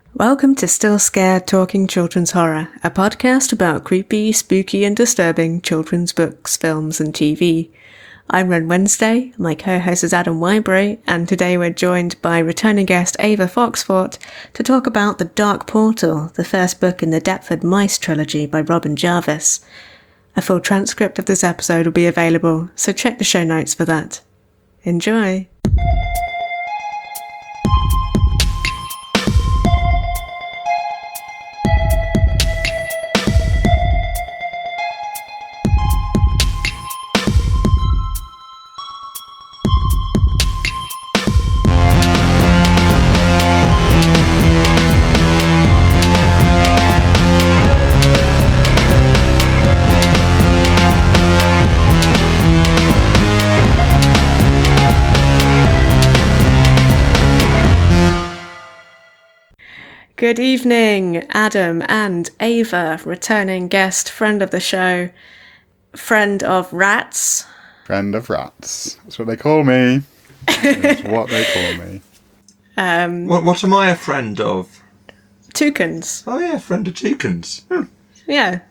Welcome to Still Scared Talking Children's Horror, a podcast about creepy, spooky and disturbing children's books, films and TV. I'm Ren Wednesday, my co-host is Adam Wybury, and today we're joined by returning guest Ava Foxfort to talk about The Dark Portal, the first book in the Deptford Mice trilogy by Robin Jarvis. A full transcript of this episode will be available, so check the show notes for that. Enjoy! Good evening, Adam and Ava, returning guest, friend of the show, friend of rats. Friend of rats. That's what they call me. That's what they call me. What am I a friend of? Toucans. Oh yeah, friend of toucans. Yeah.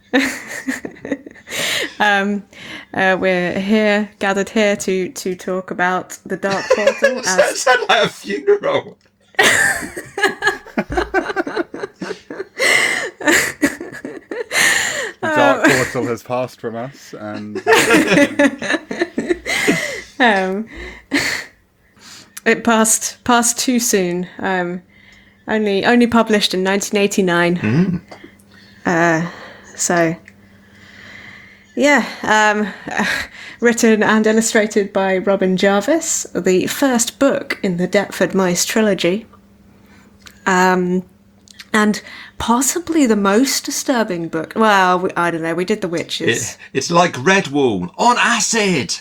We're here, gathered here to talk about The Dark Portal. That sounds like a funeral. The Dark Portal has passed from us, and it passed too soon. Only published in 1989. So yeah, written and illustrated by Robin Jarvis, the first book in the Deptford Mice trilogy. And possibly the most disturbing book. Well, I don't know. We did The Witches. It's like Redwall on acid.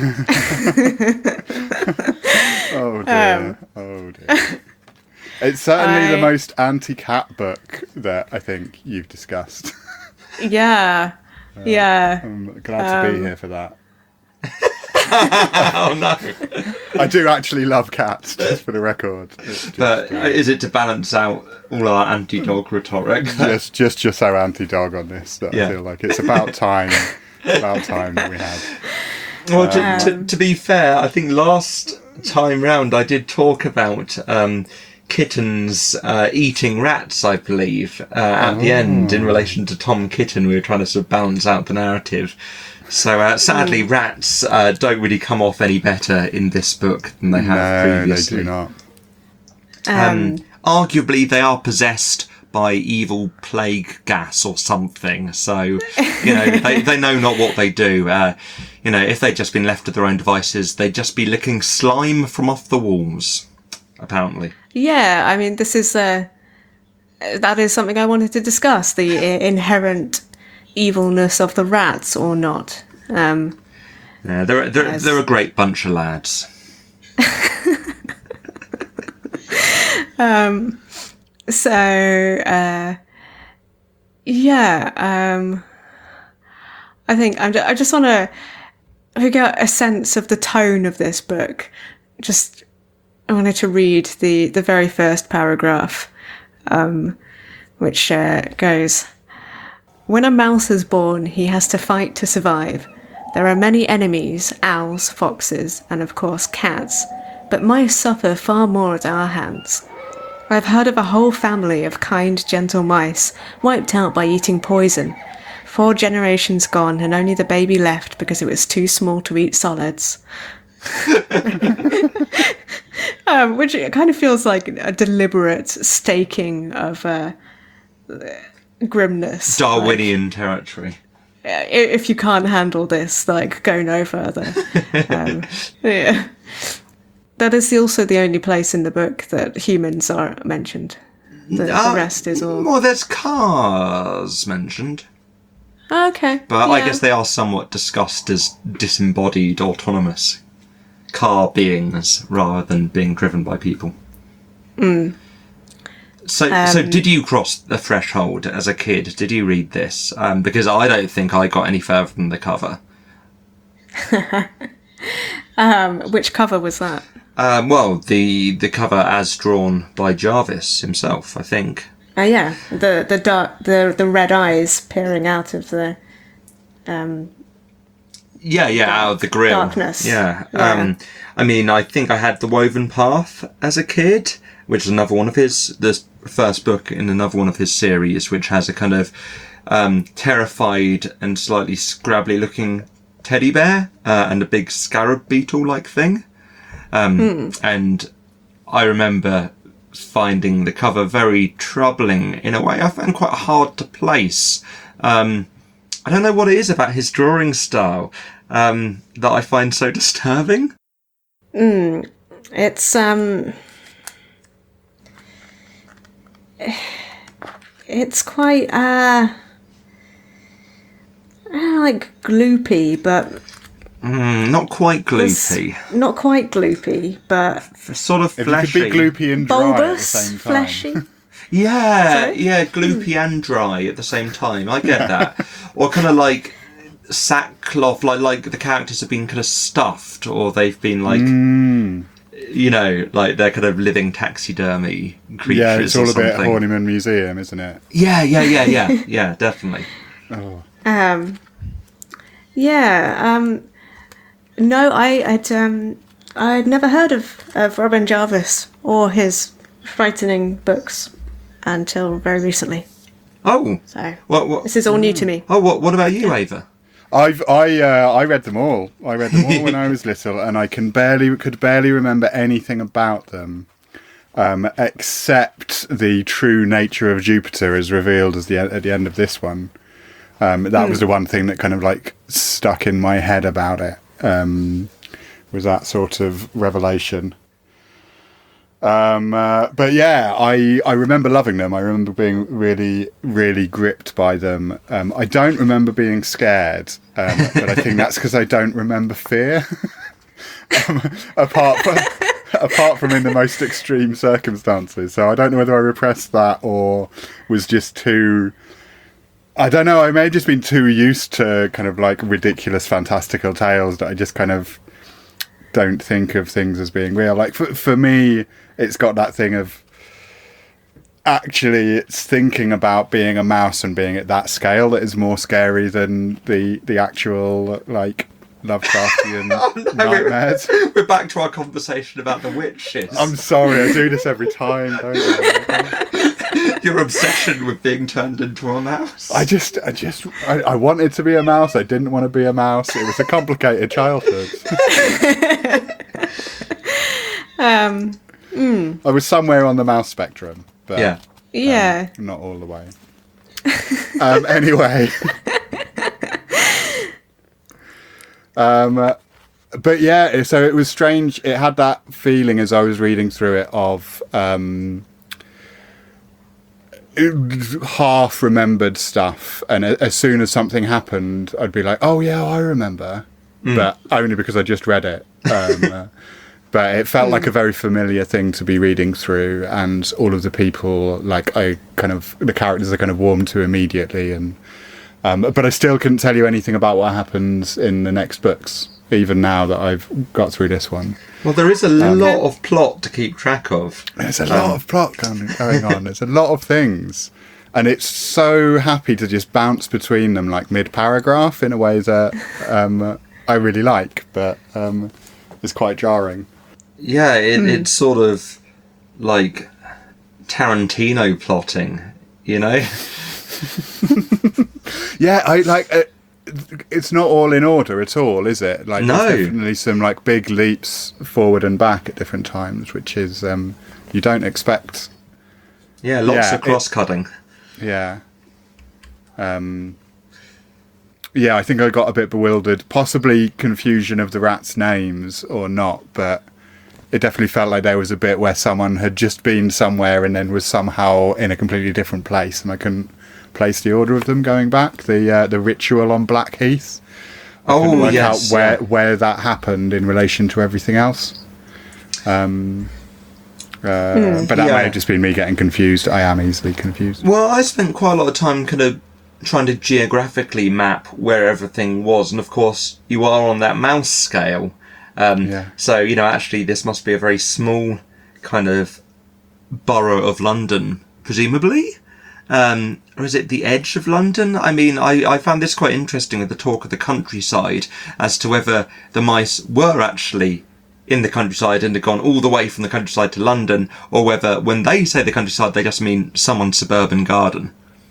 oh dear. It's certainly the most anti-cat book that I think you've discussed. Yeah. I'm glad to be here for that. Oh no! I do actually love cats, just for the record. But is it to balance out all our anti-dog rhetoric? just you're so anti-dog on this that I feel like it's about time. That we had. Well, to be fair, I think last time round I did talk about kittens eating rats, I believe, at the end in relation to Tom Kitten. We were trying to sort of balance out the narrative. So sadly, rats don't really come off any better in this book than they have previously. No, they do not. Arguably, they are possessed by evil plague gas or something. So, they know not what they do. If they'd just been left to their own devices, they'd just be licking slime from off the walls, apparently. Yeah, I mean, this is that is something I wanted to discuss, the inherent evilness of the rats or not. Yeah, they're a great bunch of lads. I think I just want to get a sense of the tone of this book. I wanted to read the very first paragraph, which goes: when a mouse is born, he has to fight to survive. There are many enemies, owls, foxes, and of course cats, but mice suffer far more at our hands. I've heard of a whole family of kind, gentle mice wiped out by eating poison. 4 generations gone and only the baby left because it was too small to eat solids. Which kind of feels like a deliberate staking of grimness. Darwinian territory. If you can't handle this, go no further. Yeah. That is also the only place in the book that humans are mentioned. The rest is all... Well, there's cars mentioned. Okay. But I guess they are somewhat discussed as disembodied, autonomous car beings rather than being driven by people. So did you cross the threshold as a kid? Did you read this? Because I don't think I got any further than the cover. Which cover was that? Well, the cover as drawn by Jarvis himself, I think. Yeah, the dark, the red eyes peering out of the Out of the grill. darkness. Yeah. Yeah. I mean, I think I had The Woven Path as a kid, which is another one of the first book in another one of his series, which has a kind of terrified and slightly scrabbly looking teddy bear and a big scarab beetle like thing. And I remember finding the cover very troubling in a way I found quite hard to place. I don't know what it is about his drawing style that I find so disturbing. It's quite like gloopy, but Not quite gloopy. not quite gloopy, but Sort of If fleshy. you could be gloopy and dry at the bulbous, same time. fleshy. Yeah, Sorry? yeah, gloopy and dry at the same time. I get that. Or kind of like sackcloth, like the characters have been kind of stuffed, or they've been like, you know, like they're kind of living taxidermy creatures. Yeah, it's all or a bit something. Horniman Museum, isn't it? Yeah, definitely. No, I'd never heard of Robin Jarvis or his frightening books until very recently. Oh, So what? this is all new to me. Oh, what about you, Ava? I read them all. I read them all when I was little, and I could barely remember anything about them, except the true nature of Jupiter as revealed at the end of this one. That was the one thing that kind of like stuck in my head about it. Was that sort of revelation. But yeah, I remember loving them. I remember being really, really gripped by them. I don't remember being scared, but I think that's because I don't remember fear. Apart from in the most extreme circumstances. So I don't know whether I repressed that or was just too... I don't know, I may have just been too used to kind of like ridiculous fantastical tales that I just kind of don't think of things as being real. Like for me, it's got that thing of actually it's thinking about being a mouse and being at that scale that is more scary than the actual like Lovecraftian nightmares. We're back to our conversation about the witches. I'm sorry, I do this every time, don't I? Your obsession with being turned into a mouse. I wanted to be a mouse. I didn't want to be a mouse. It was a complicated childhood. I was somewhere on the mouse spectrum, but yeah. not all the way. Anyway. But yeah, so it was strange. It had that feeling as I was reading through it of half remembered stuff, and as soon as something happened I'd be like, oh yeah, I remember, but only because I just read it. But it felt like a very familiar thing to be reading through, and all of the people, like the characters I kind of warmed to immediately, and but I still couldn't tell you anything about what happens in the next books, even now that I've got through this one. Well, there is a lot of plot to keep track of. There's a lot of plot going on. There's a lot of things. And it's so happy to just bounce between them like mid-paragraph in a way that I really like, but it's quite jarring. Yeah, it's sort of like Tarantino plotting, you know? Yeah, I like... it's not all in order at all, is it? Like, no. There's definitely some like big leaps forward and back at different times, which is you don't expect. Yeah, lots of cross-cutting. Yeah. Yeah, I think I got a bit bewildered. Possibly confusion of the rats' names or not, but it definitely felt like there was a bit where someone had just been somewhere and then was somehow in a completely different place, and I couldn't place the order of them going back. The ritual on Blackheath. Oh, yes. Where that happened in relation to everything else. But that may have just been me getting confused. I am easily confused. Well, I spent quite a lot of time kind of trying to geographically map where everything was, and of course you are on that mouse scale, So, actually this must be a very small kind of borough of London, presumably. Or is it the edge of London? I mean, I found this quite interesting with the talk of the countryside as to whether the mice were actually in the countryside and had gone all the way from the countryside to London, or whether when they say the countryside, they just mean someone's suburban garden.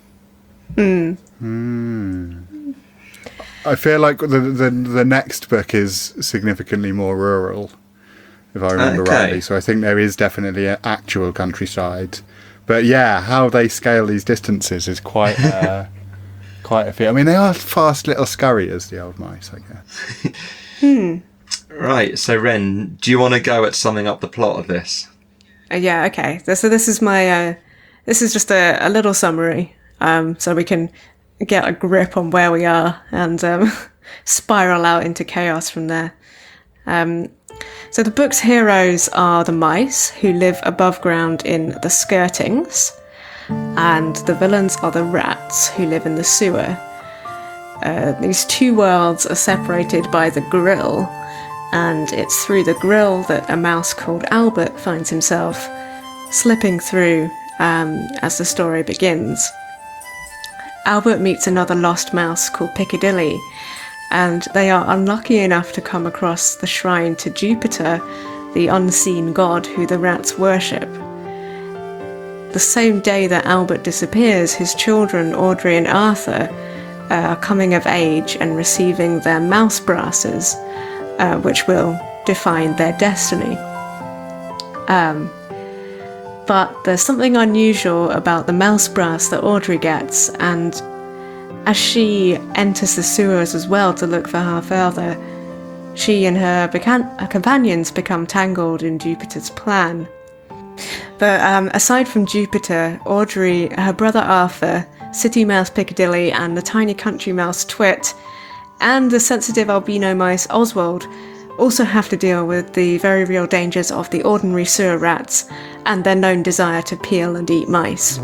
I feel like the next book is significantly more rural, if I remember rightly. So I think there is definitely an actual countryside. But yeah, how they scale these distances is quite quite a feat. I mean, they are fast little scurriers, the old mice, I guess. Right, so Ren, do you want to go at summing up the plot of this? Yeah, okay. So this is my this is just a little summary, so we can get a grip on where we are and spiral out into chaos from there. So the book's heroes are the mice who live above ground in the skirtings, and the villains are the rats who live in the sewer. These two worlds are separated by the grill, and it's through the grill that a mouse called Albert finds himself slipping through as the story begins. Albert meets another lost mouse called Piccadilly, and they are unlucky enough to come across the shrine to Jupiter, the unseen god who the rats worship. The same day that Albert disappears, his children, Audrey and Arthur, are coming of age and receiving their mouse brasses, which will define their destiny. But there's something unusual about the mouse brass that Audrey gets, and as she enters the sewers as well to look for her father, she and her companions become tangled in Jupiter's plan. But aside from Jupiter, Audrey, her brother Arthur, city mouse Piccadilly, and the tiny country mouse Twit, and the sensitive albino mice Oswald also have to deal with the very real dangers of the ordinary sewer rats and their known desire to peel and eat mice.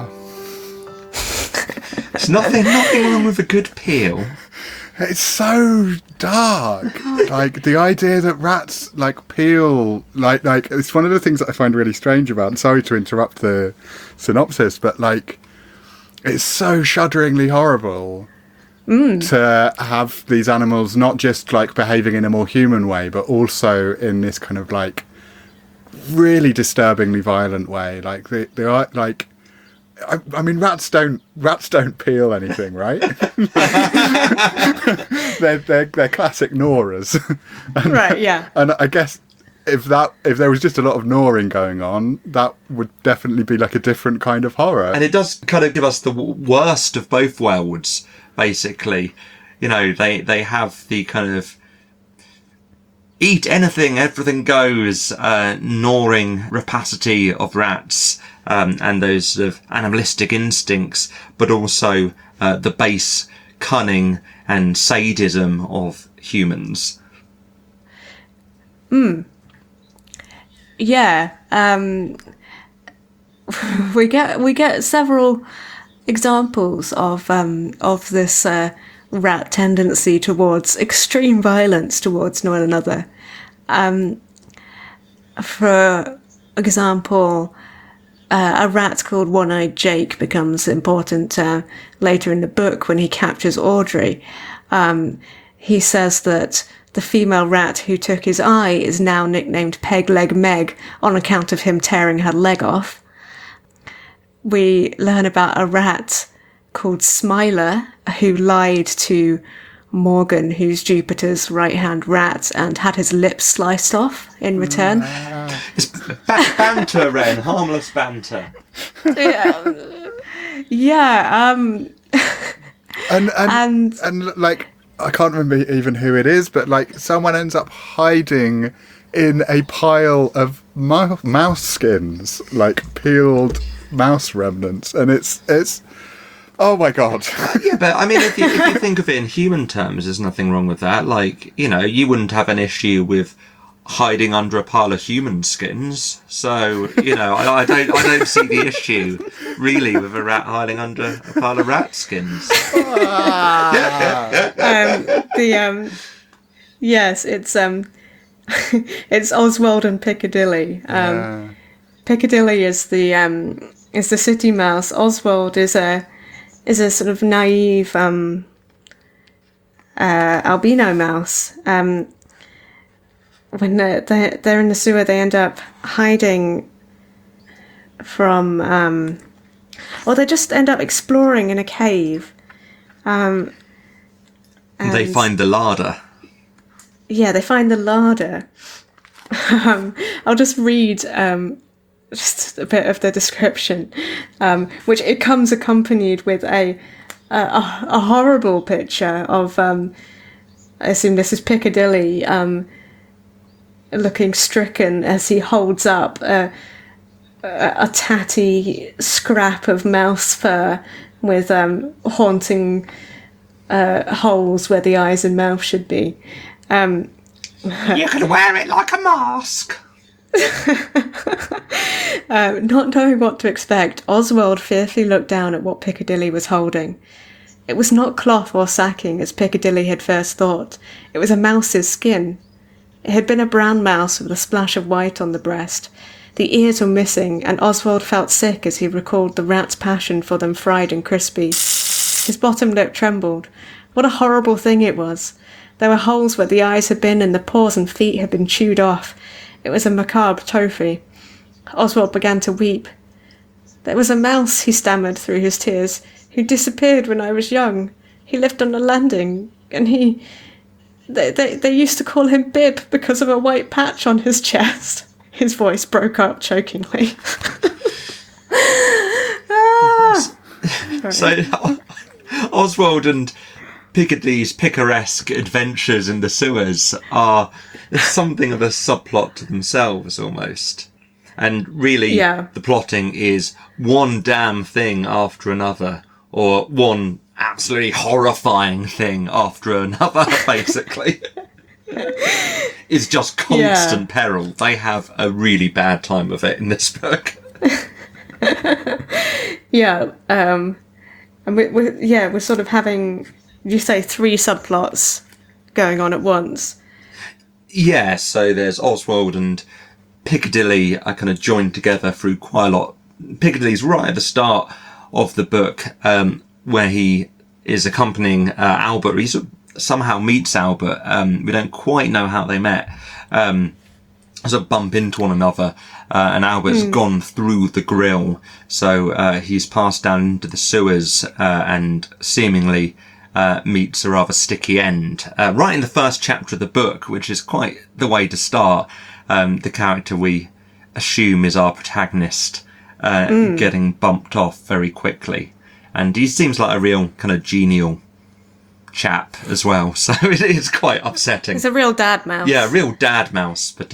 There's nothing wrong with a good peel. It's so dark. Like the idea that rats peel, like it's one of the things that I find really strange about. Sorry to interrupt the synopsis, but it's so shudderingly horrible to have these animals not just behaving in a more human way, but also in this kind of really disturbingly violent way. They are I mean, rats don't peel anything, right? they're classic gnawers. Right, yeah. And I guess if there was just a lot of gnawing going on, that would definitely be a different kind of horror. And it does kind of give us the worst of both worlds, basically. They have the kind of eat anything, everything goes, gnawing rapacity of rats, and those sort of animalistic instincts, but also the base cunning and sadism of humans. Yeah. We get several examples of this rat tendency towards extreme violence towards one another. For example, a rat called One-Eyed Jake becomes important later in the book when he captures Audrey. He says that the female rat who took his eye is now nicknamed Peg Leg Meg on account of him tearing her leg off. We learn about a rat called Smiler who lied to Morgan, who's Jupiter's right-hand rat, and had his lips sliced off in return. It's banter, Ren, harmless banter. Yeah. And I can't remember even who it is, but someone ends up hiding in a pile of mouse skins, peeled mouse remnants, and it's oh my god. Yeah, but I mean, if you think of it in human terms, there's nothing wrong with that. You wouldn't have an issue with hiding under a pile of human skins. So, I don't see the issue really with a rat hiding under a pile of rat skins. Yes, it's It's Oswald and Piccadilly. Piccadilly is the city mouse. Oswald is a sort of naive albino mouse. When they're in the sewer, they end up hiding from, or they just end up exploring in a cave. They find the larder. Yeah, they find the larder. I'll just read just a bit of the description, which it comes accompanied with a horrible picture of, I assume this is Piccadilly, looking stricken as he holds up a tatty scrap of mouse fur with haunting holes where the eyes and mouth should be. You can wear it like a mask. Not knowing what to expect, Oswald fearfully looked down at what Piccadilly was holding. It was not cloth or sacking, as Piccadilly had first thought. It was a mouse's skin. It had been a brown mouse with a splash of white on the breast. The ears were missing, and Oswald felt sick as he recalled the rat's passion for them fried and crispy. His bottom lip trembled. What a horrible thing it was. There were holes where the eyes had been, and the paws and feet had been chewed off. It was a macabre trophy. Oswald began to weep. There was a mouse, he stammered through his tears, who disappeared when I was young. He lived on a landing, and They used to call him Bib because of a white patch on his chest. His voice broke up chokingly. So, Oswald and Piccadilly's picaresque adventures in the sewers are something of a subplot to themselves, almost. And really, the plotting is one damn thing after another, or one absolutely horrifying thing after another, basically. It's just constant peril. They have a really bad time of it in this book. And we're sort of having, you say, 3 subplots going on at once. Yeah, so there's Oswald and Piccadilly are kind of joined together through quite a lot. Piccadilly's right at the start of the book, where he is accompanying Albert. He somehow meets Albert. We don't quite know how they met. Sort of bump into one another, and Albert's gone through the grill, so he's passed down into the sewers and seemingly meets a rather sticky end. Right in the first chapter of the book, which is quite the way to start, the character we assume is our protagonist getting bumped off very quickly. And he seems like a real kind of genial chap as well, so it is quite upsetting. He's a real dad mouse. Yeah, a real dad mouse, but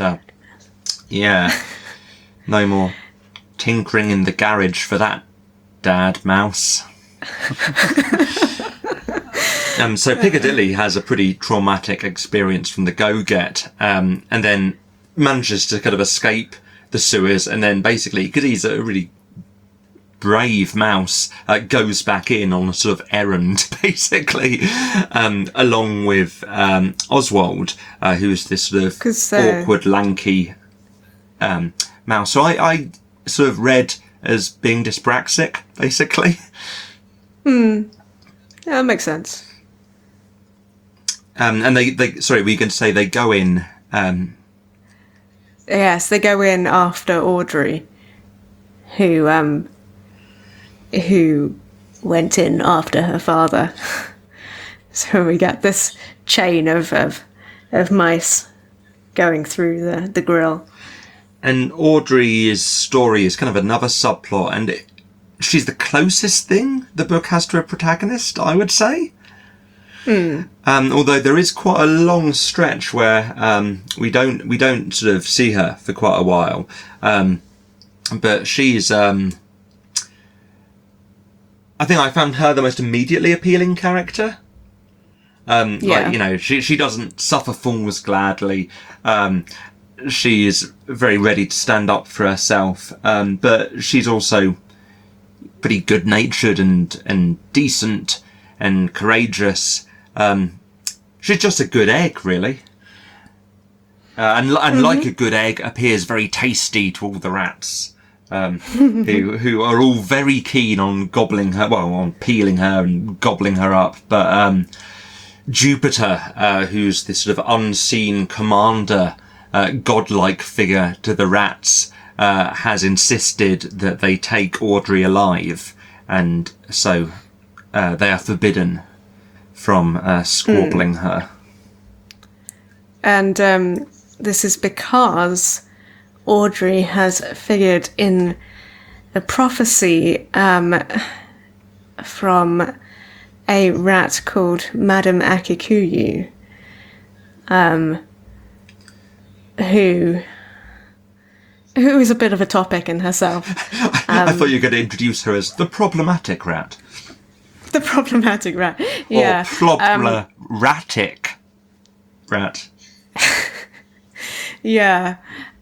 no more tinkering in the garage for that dad mouse. So Piccadilly has a pretty traumatic experience from the go-get, and then manages to kind of escape the sewers, and then basically, because he's a really brave mouse, goes back in on a sort of errand, basically, along with Oswald, who's this sort of awkward, lanky mouse. So I sort of read as being dyspraxic, basically. Yeah, that makes sense. And they sorry, were you going to say they go in? Yes, they go in after Audrey, who went in after her father. So we get this chain of mice going through the grill. And Audrey's story is kind of another subplot, and she's the closest thing the book has to a protagonist, I would say. Although there is quite a long stretch where we don't sort of see her for quite a while, but she's I think I found her the most immediately appealing character. Like, you know, she doesn't suffer fools gladly. She is very ready to stand up for herself, but she's also pretty good-natured and decent and courageous. She's just a good egg, really. and like a good egg, appears very tasty to all the rats, who are all very keen on gobbling her, well, on peeling her and gobbling her up. But Jupiter, who's this sort of unseen commander, godlike figure to the rats, has insisted that they take Audrey alive, and so they are forbidden from squabbling her. And this is because Audrey has figured in a prophecy from a rat called Madame Akikuyu, who is a bit of a topic in herself. I thought you were going to introduce her as the problematic rat. The problematic rat, yeah. Or problematic rat. Yeah.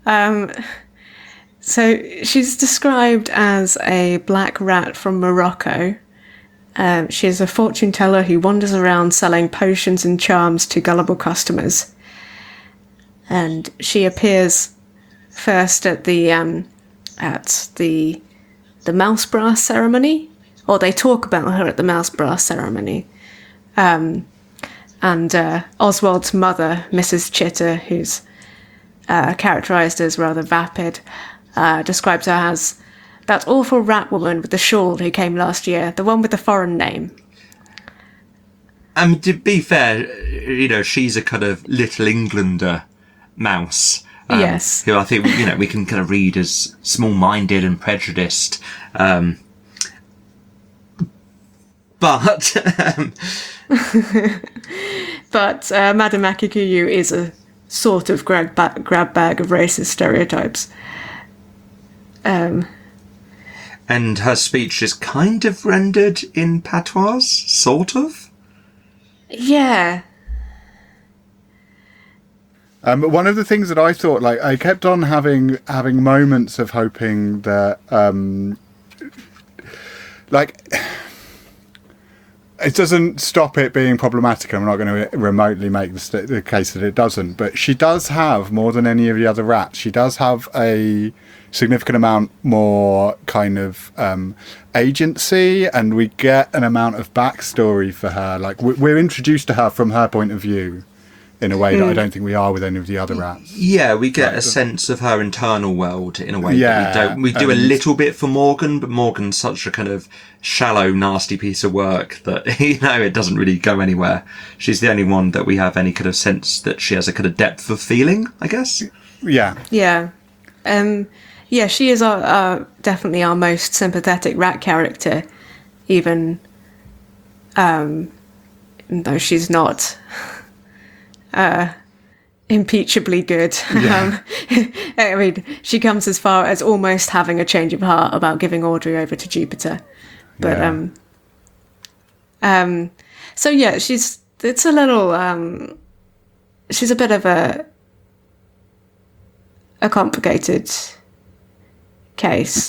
So she's described as a black rat from Morocco. She is a fortune teller who wanders around selling potions and charms to gullible customers. And she appears first at the mouse brass ceremony, or they talk about her at the mouse brass ceremony. And Oswald's mother, Mrs. Chitter, who's characterised as rather vapid, describes her as that awful rat woman with the shawl who came last year, the one with the foreign name. To be fair, she's a kind of Little Englander mouse. Yes. Who I think, we can kind of read as small-minded and prejudiced. But Madame Akikuyu is a sort of grab bag of racist stereotypes. And her speech is kind of rendered in patois, sort of? Yeah. One of the things that I thought, like, I kept on having moments of hoping that, it doesn't stop it being problematic. I'm not going to remotely make the case that it doesn't, but she does have, more than any of the other rats, she does have a significant amount more kind of agency, and we get an amount of backstory for her. Like, we're introduced to her from her point of view in a way that I don't think we are with any of the other rats. Yeah, we get a sense of her internal world in a way that we don't. We do a little bit for Morgan, but Morgan's such a kind of shallow, nasty piece of work that, it doesn't really go anywhere. She's the only one that we have any kind of sense that she has a kind of depth of feeling, I guess. Yeah. Yeah. Yeah, she is definitely our most sympathetic rat character, even though she's not impeachably good. Yeah. I mean, she comes as far as almost having a change of heart about giving Audrey over to Jupiter. But so yeah, she's a bit of a complicated case.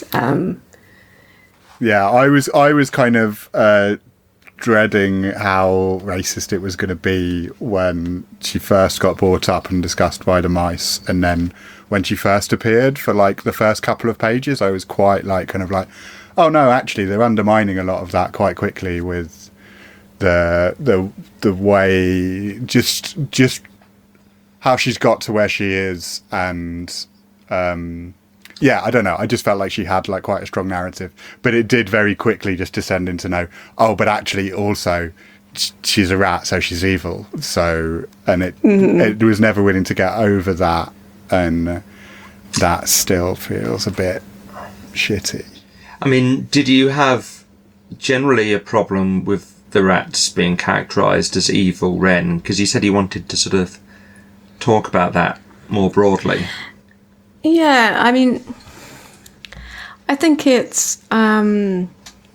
Yeah, I was kind of dreading how racist it was going to be when she first got brought up and discussed by the mice, and then when she first appeared for like the first couple of pages, I was quite like kind of like, oh no, actually they're undermining a lot of that quite quickly with the way just how she's got to where she is, and yeah, I don't know. I just felt like she had like quite a strong narrative, but it did very quickly just descend into but actually also she's a rat, so she's evil. So, and it was never willing to get over that, and that still feels a bit shitty. I mean, did you have generally a problem with the rats being characterised as evil, Ren? Because you said you wanted to sort of talk about that more broadly. Yeah, I mean, I think it's, I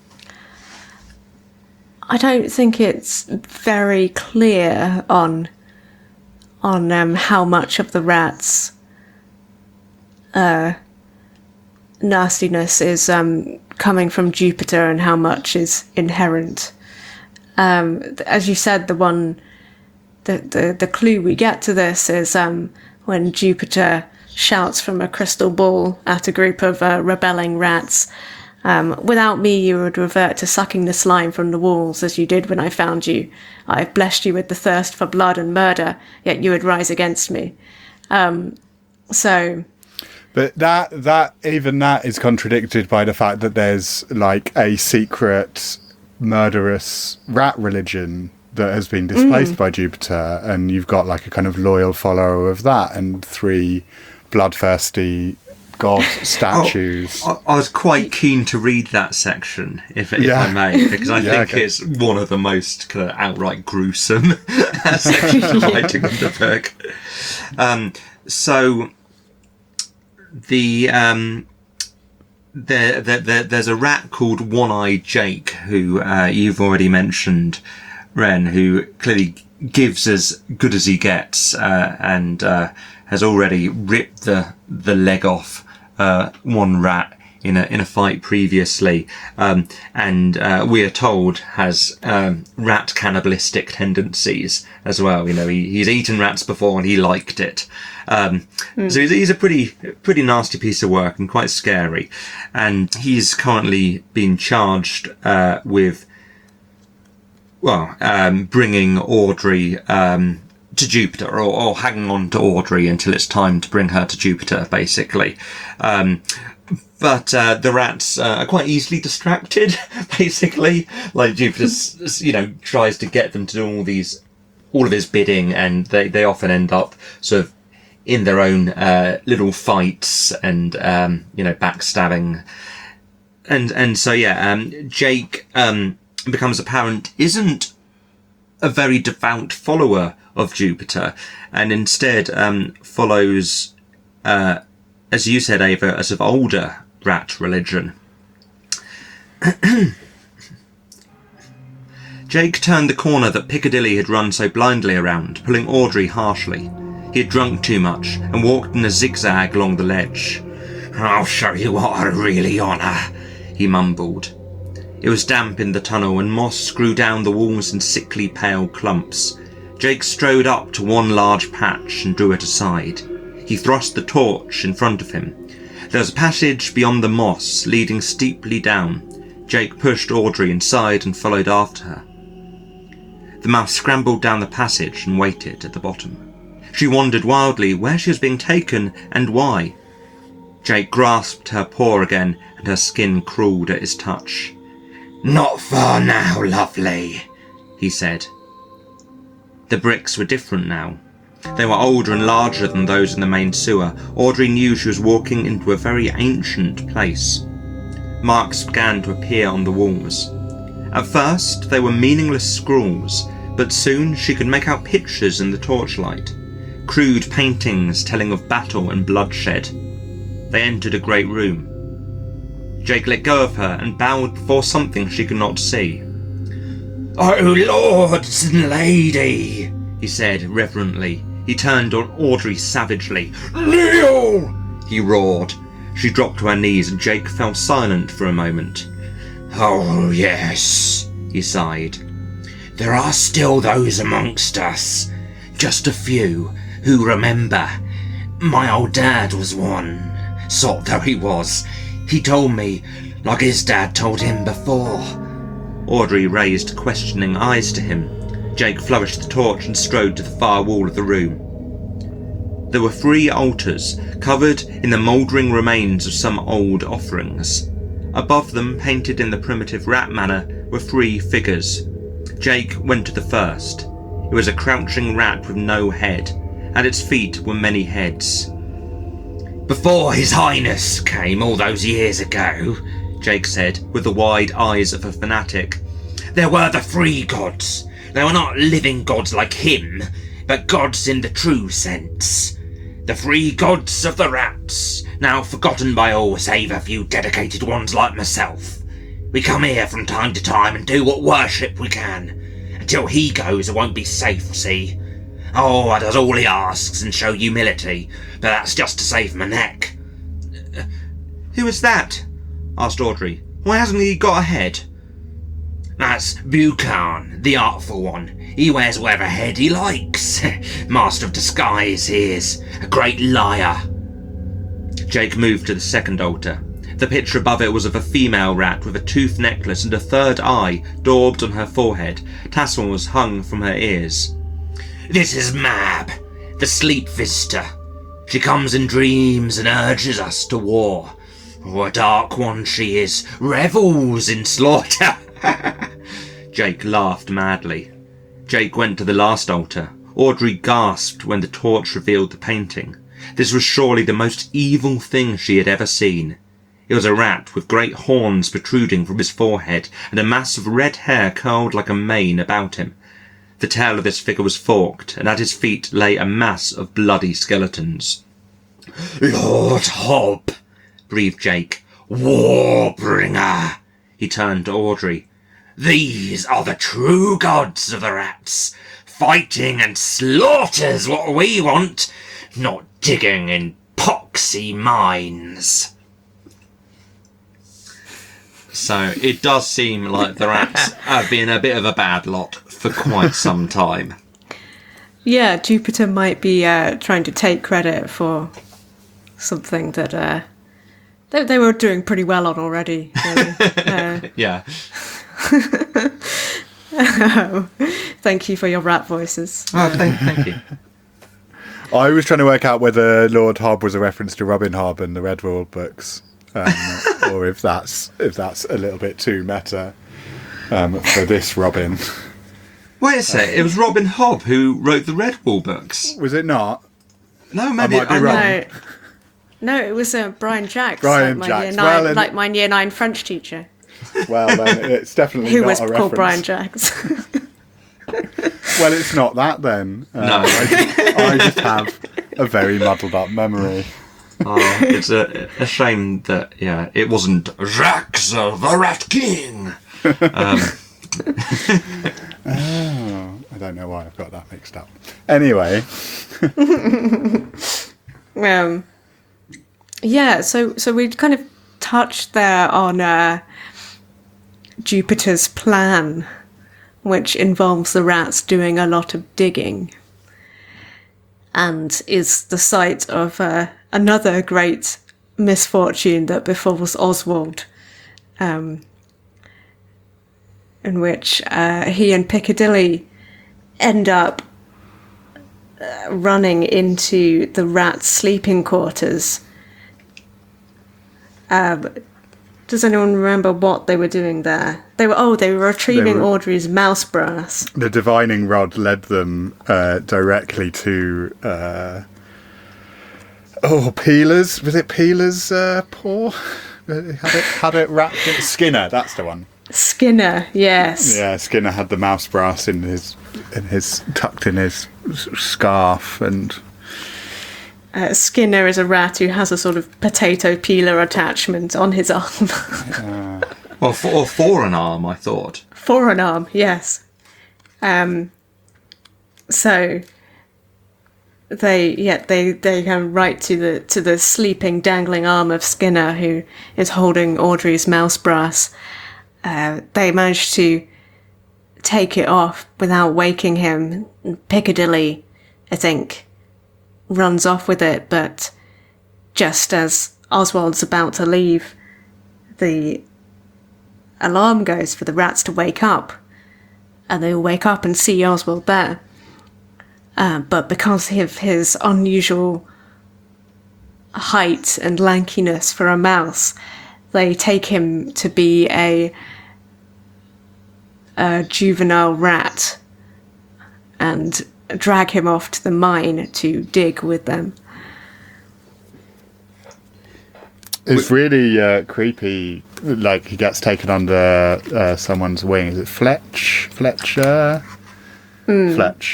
don't think it's very clear on how much of the rats' nastiness is coming from Jupiter and how much is inherent. As you said, the clue we get to this is when Jupiter shouts from a crystal ball at a group of rebelling rats. Without me, you would revert to sucking the slime from the walls as you did when I found you. I have blessed you with the thirst for blood and murder, yet you would rise against me. But that is contradicted by the fact that there's like a secret murderous rat religion that has been displaced by Jupiter, and you've got like a kind of loyal follower of that and 3 bloodthirsty god statues. I was quite keen to read that section, if I may, because I think it's one of the most kind of outright gruesome sections of writing of the book. So there's a rat called One-Eyed Jake, who you've already mentioned, Ren, who clearly gives as good as he gets, and has already ripped the leg off one rat in a fight previously, and we are told has rat cannibalistic tendencies as well. You know, he's eaten rats before and he liked it. So he's a pretty nasty piece of work and quite scary. And he's currently being charged with bringing Audrey to Jupiter, or hanging on to Audrey until it's time to bring her to Jupiter, basically. But the rats are quite easily distracted, basically. Like Jupiter, tries to get them to do all of his bidding, and they often end up sort of in their own little fights and backstabbing. And so Jake becomes apparent isn't a very devout follower of Jupiter, and instead follows, as you said, Ava, a sort of older rat religion. Jake turned the corner that Piccadilly had run so blindly around, pulling Audrey harshly. He had drunk too much and walked in a zigzag along the ledge. "I'll show you what I really honour," he mumbled. It was damp in the tunnel, and moss grew down the walls in sickly pale clumps. Jake strode up to one large patch and drew it aside. He thrust the torch in front of him. There was a passage beyond the moss, leading steeply down. Jake pushed Audrey inside and followed after her. The mouse scrambled down the passage and waited at the bottom. She wondered wildly where she was being taken and why. Jake grasped her paw again, and her skin crawled at his touch. "Not far now, lovely," he said. The bricks were different now. They were older and larger than those in the main sewer. Audrey knew she was walking into a very ancient place. Marks began to appear on the walls. At first, they were meaningless scrawls, but soon she could make out pictures in the torchlight. Crude paintings telling of battle and bloodshed. They entered a great room. Jake let go of her and bowed before something she could not see. "Oh, lords and lady," he said reverently. He turned on Audrey savagely. "Kneel!" he roared. She dropped to her knees and Jake fell silent for a moment. "Oh, yes," he sighed. "There are still those amongst us. Just a few who remember. My old dad was one, sot though he was. He told me, like his dad told him before." Audrey raised questioning eyes to him. Jake flourished the torch and strode to the far wall of the room. There were 3 altars, covered in the mouldering remains of some old offerings. Above them, painted in the primitive rat manner, were 3 figures. Jake went to the first. It was a crouching rat with no head. At its feet were many heads. "Before His Highness came all those years ago," Jake said, with the wide eyes of a fanatic, "there were the 3 gods. They were not living gods like him, but gods in the true sense. The 3 gods of the rats, now forgotten by all save a few dedicated ones like myself. We come here from time to time and do what worship we can. Until he goes, it won't be safe, see? Oh, I does all he asks and show humility, but that's just to save my neck." "Who is that?" asked Audrey. "Why hasn't he got a head?" That's Buchan, the artful one. He wears whatever head he likes. Master of disguise, he is. A great liar. Jake moved to the second altar. The picture above it was of a female rat with a tooth necklace and a third eye daubed on her forehead. Tassels hung from her ears. This is Mab, the sleep visitor. She comes in dreams and urges us to war. Oh, a dark one she is, revels in slaughter. Jake laughed madly. Jake went to the last altar. Audrey gasped when the torch revealed the painting. This was surely the most evil thing she had ever seen. It was a rat with great horns protruding from his forehead and a mass of red hair curled like a mane about him. The tail of this figure was forked, and at his feet lay a mass of bloody skeletons. Lord Hob, breathed Jake. Warbringer. He turned to Audrey. These are the true gods of the rats. Fighting and slaughter's what we want, not digging in poxy mines. So it does seem like the rats have been a bit of a bad lot for quite some time. Yeah, Jupiter might be trying to take credit for something that they were doing pretty well on already. Really. Yeah. Thank you for your rat voices. Oh, thank you. I was trying to work out whether Lord Hob was a reference to Robin Hobb and the Redwall books, or if that's a little bit too meta for this Robin. Wait a sec, it was Robin Hobb who wrote the Redwall books. Was it not? No, maybe I might be wrong. No, it was Brian Jacks, Brian like Jacks. like my year 9 French teacher. Well, then it's definitely Who not was a called reference. Brian Jacks. Well, it's not that then. No. I just have a very muddled up memory. Oh, it's a shame that, it wasn't Jacques the Rat King. I don't know why I've got that mixed up. Anyway. Yeah, so we kind of touched there on Jupiter's plan, which involves the rats doing a lot of digging, and is the site of another great misfortune that befalls Oswald, in which he and Piccadilly end up running into the rats' sleeping quarters. Does anyone remember what they were doing there? They were retrieving Audrey's mouse brass. The divining rod led them directly to Peeler's. Was it Peeler's paw? Had it wrapped in Skinner. That's the one. Skinner, yes. Yeah, Skinner had the mouse brass in his tucked in his scarf, and Skinner is a rat who has a sort of potato peeler attachment on his arm. Well, for an arm, I thought. For an arm, yes. So they come right to the sleeping, dangling arm of Skinner, who is holding Audrey's mouse brass. They manage to take it off without waking him. Piccadilly, I think, runs off with it, but just as Oswald's about to leave, the alarm goes for the rats to wake up, and they all wake up and see Oswald there. But because of his unusual height and lankiness for a mouse, they take him to be a juvenile rat and drag him off to the mine to dig with them. it's really creepy. Like he gets taken under someone's wing. Is it Fletcher? Fletch.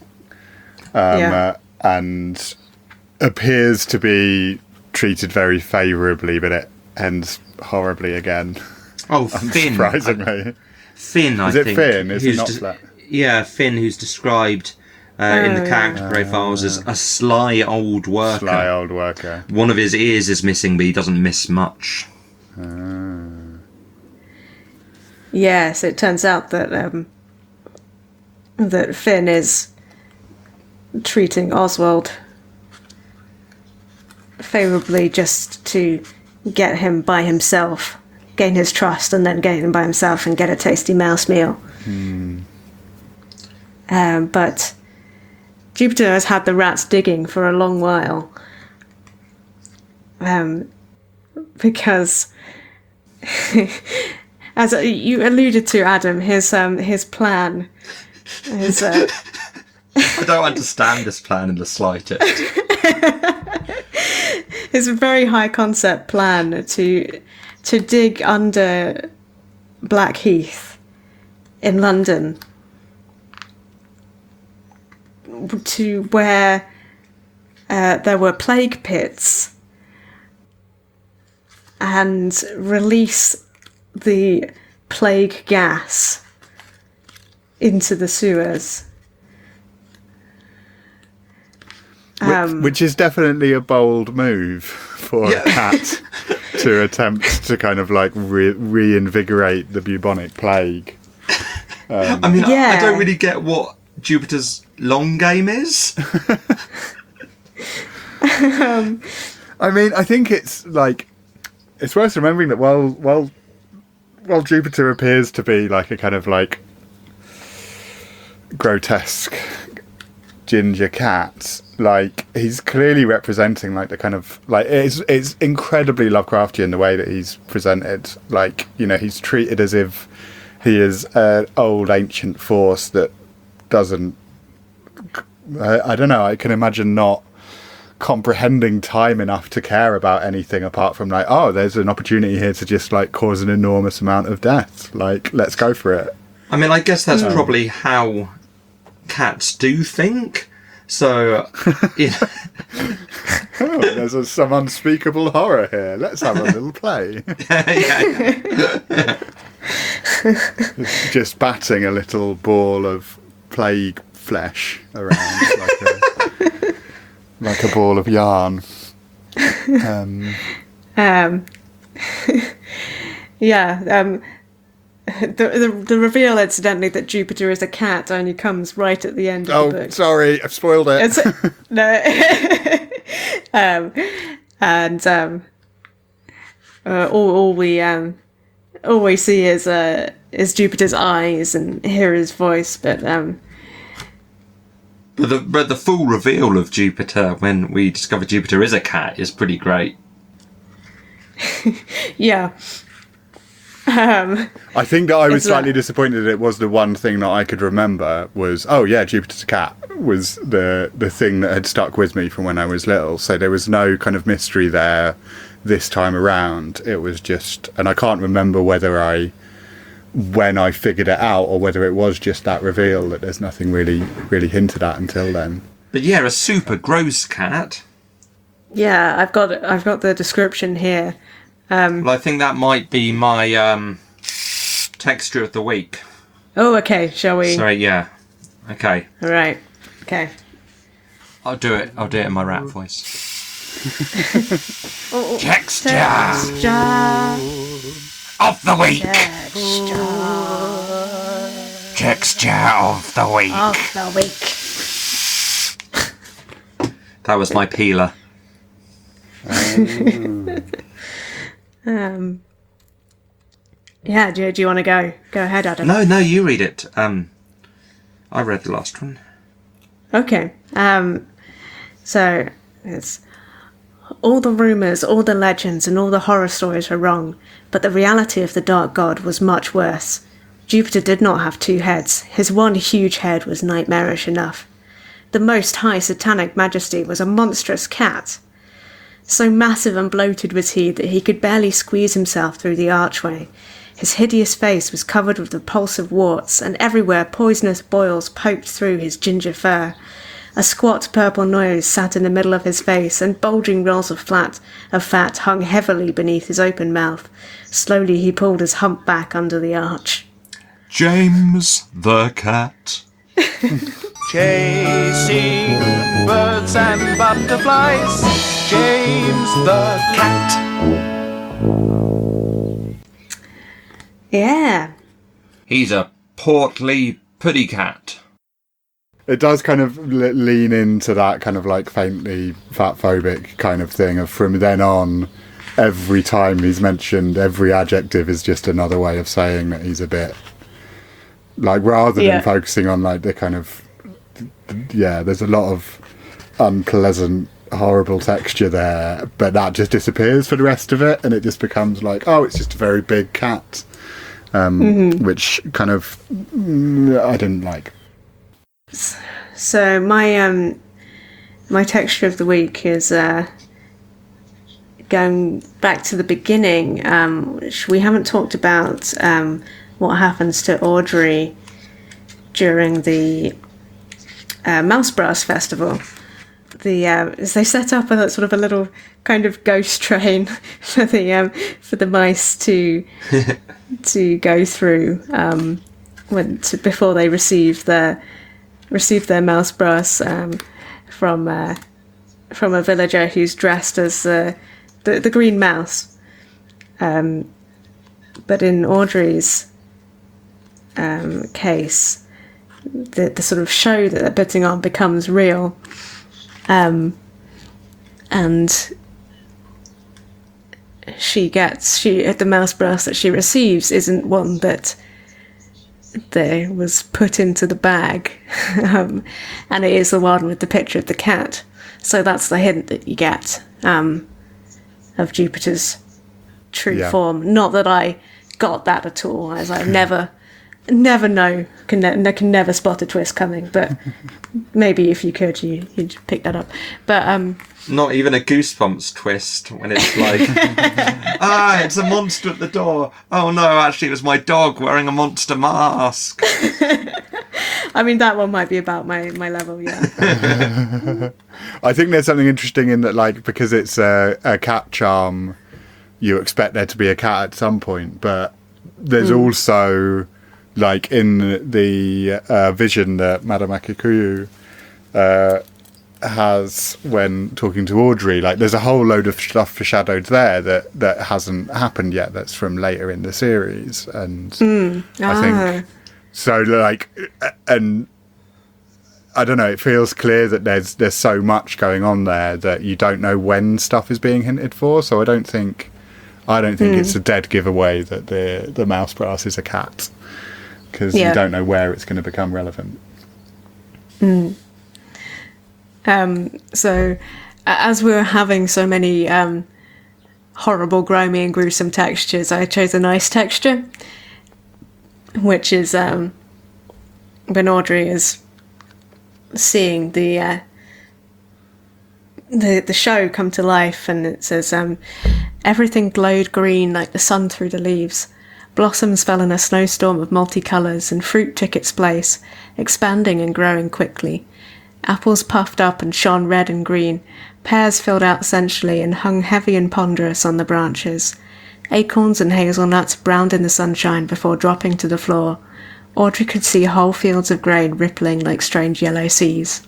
And appears to be treated very favourably, but it ends horribly again. Oh, Finn. Unsurprisingly. Finn, I think. Is it Finn? Is it not Fletch? Yeah, Finn, who's described in the character profiles as a sly old worker. One of his ears is missing, but he doesn't miss much. Yes, it turns out that that Finn is treating Oswald favourably just to get him by himself, gain his trust, and then get him by himself and get a tasty mouse meal. But Jupiter has had the rats digging for a long while, because as you alluded to, Adam, his plan is. I don't understand this plan in the slightest. It's a very high concept plan to dig under Blackheath in London to where there were plague pits and release the plague gas into the sewers. Which is definitely a bold move for a cat to attempt to kind of like reinvigorate the bubonic plague. I mean, I don't really get what Jupiter's long game is. I mean, I think it's like, it's worth remembering that while Jupiter appears to be like a kind of like grotesque ginger cat, like he's clearly representing like the kind of like it's incredibly Lovecraftian the way that he's presented. Like, you know, he's treated as if he is an old ancient force that doesn't, I don't know, I can imagine not comprehending time enough to care about anything apart from like, oh, there's an opportunity here to just like cause an enormous amount of death, like let's go for it. I mean, I guess that's probably how cats do think. So, Oh, there's some unspeakable horror here. Let's have a little play. Just batting a little ball of plague flesh around like a ball of yarn. The reveal, incidentally, that Jupiter is a cat only comes right at the end of the book. Oh, sorry, I've spoiled it. All we see is Jupiter's eyes and hear his voice, but the full reveal of Jupiter when we discover Jupiter is a cat is pretty great. yeah. I think that I was slightly disappointed that it was the one thing that I could remember was, oh yeah, Jupiter's a cat was the thing that had stuck with me from when I was little. So there was no kind of mystery there this time around. It was just, and I can't remember when I figured it out or whether it was just that reveal that there's nothing really hinted at until then. But yeah, a super gross cat. Yeah, I've got the description here. Well, I think that might be my texture of the week. Oh, okay. Shall we? Sorry, yeah. Okay. All right. Okay. I'll do it in my rat voice. Texture Of the week. Texture of the week. That was my peeler. Yeah, do you want to go? Go ahead, Adam. No, you read it. I read the last one. Okay. So it's all the rumours, all the legends, and all the horror stories were wrong, but the reality of the Dark God was much worse. Jupiter did not have two heads. His one huge head was nightmarish enough. The Most High Satanic Majesty was a monstrous cat. So massive and bloated was he that he could barely squeeze himself through the archway. His hideous face was covered with repulsive warts, and everywhere poisonous boils poked through his ginger fur. A squat purple nose sat in the middle of his face, and bulging rolls of fat hung heavily beneath his open mouth. Slowly he pulled his hump back under the arch. James the cat. Chasing birds and butterflies, James the cat. Yeah. He's a portly puddy cat. It does kind of lean into that kind of like faintly fat-phobic kind of thing of from then on, every time he's mentioned, every adjective is just another way of saying that he's a bit, like, rather than focusing on like the kind of, there's a lot of unpleasant, horrible texture there, but that just disappears for the rest of it, and it just becomes like, oh, it's just a very big cat, which kind of I didn't like. So my my texture of the week is going back to the beginning, which we haven't talked about, what happens to Audrey during the Mouse Brass Festival. As they set up a sort of a little kind of ghost train for the mice to go through before they receive their mouse brass from a villager who's dressed as the green mouse. But in Audrey's case, the sort of show that they're putting on becomes real, and the mouse brass that she receives isn't one that was put into the bag, and it is the one with the picture of the cat. So that's the hint that you get of Jupiter's true form. Not that I got that at all, as I never know, can never spot a twist coming, but maybe if you could, you'd pick that up. But not even a Goosebumps twist when it's like, it's a monster at the door. Oh no, actually it was my dog wearing a monster mask. I mean, that one might be about my level, yeah. I think there's something interesting in that, like, because it's a cat charm, you expect there to be a cat at some point, but there's also, like, in the vision that Madame Akikuyu has when talking to Audrey, like, there's a whole load of stuff foreshadowed there that hasn't happened yet, that's from later in the series, and I think so, like, and I don't know, it feels clear that there's so much going on there that you don't know when stuff is being hinted for, so I don't think it's a dead giveaway that the mouse brass is a cat, because you don't know where it's going to become relevant. So as we were having so many horrible, grimy and gruesome textures, I chose a nice texture, which is when Audrey is seeing the show come to life, and it says, everything glowed green like the sun through the leaves. Blossoms fell in a snowstorm of multicolours, and fruit took its place, expanding and growing quickly. Apples puffed up and shone red and green. Pears filled out sensually and hung heavy and ponderous on the branches. Acorns and hazelnuts browned in the sunshine before dropping to the floor. Audrey could see whole fields of grain rippling like strange yellow seas.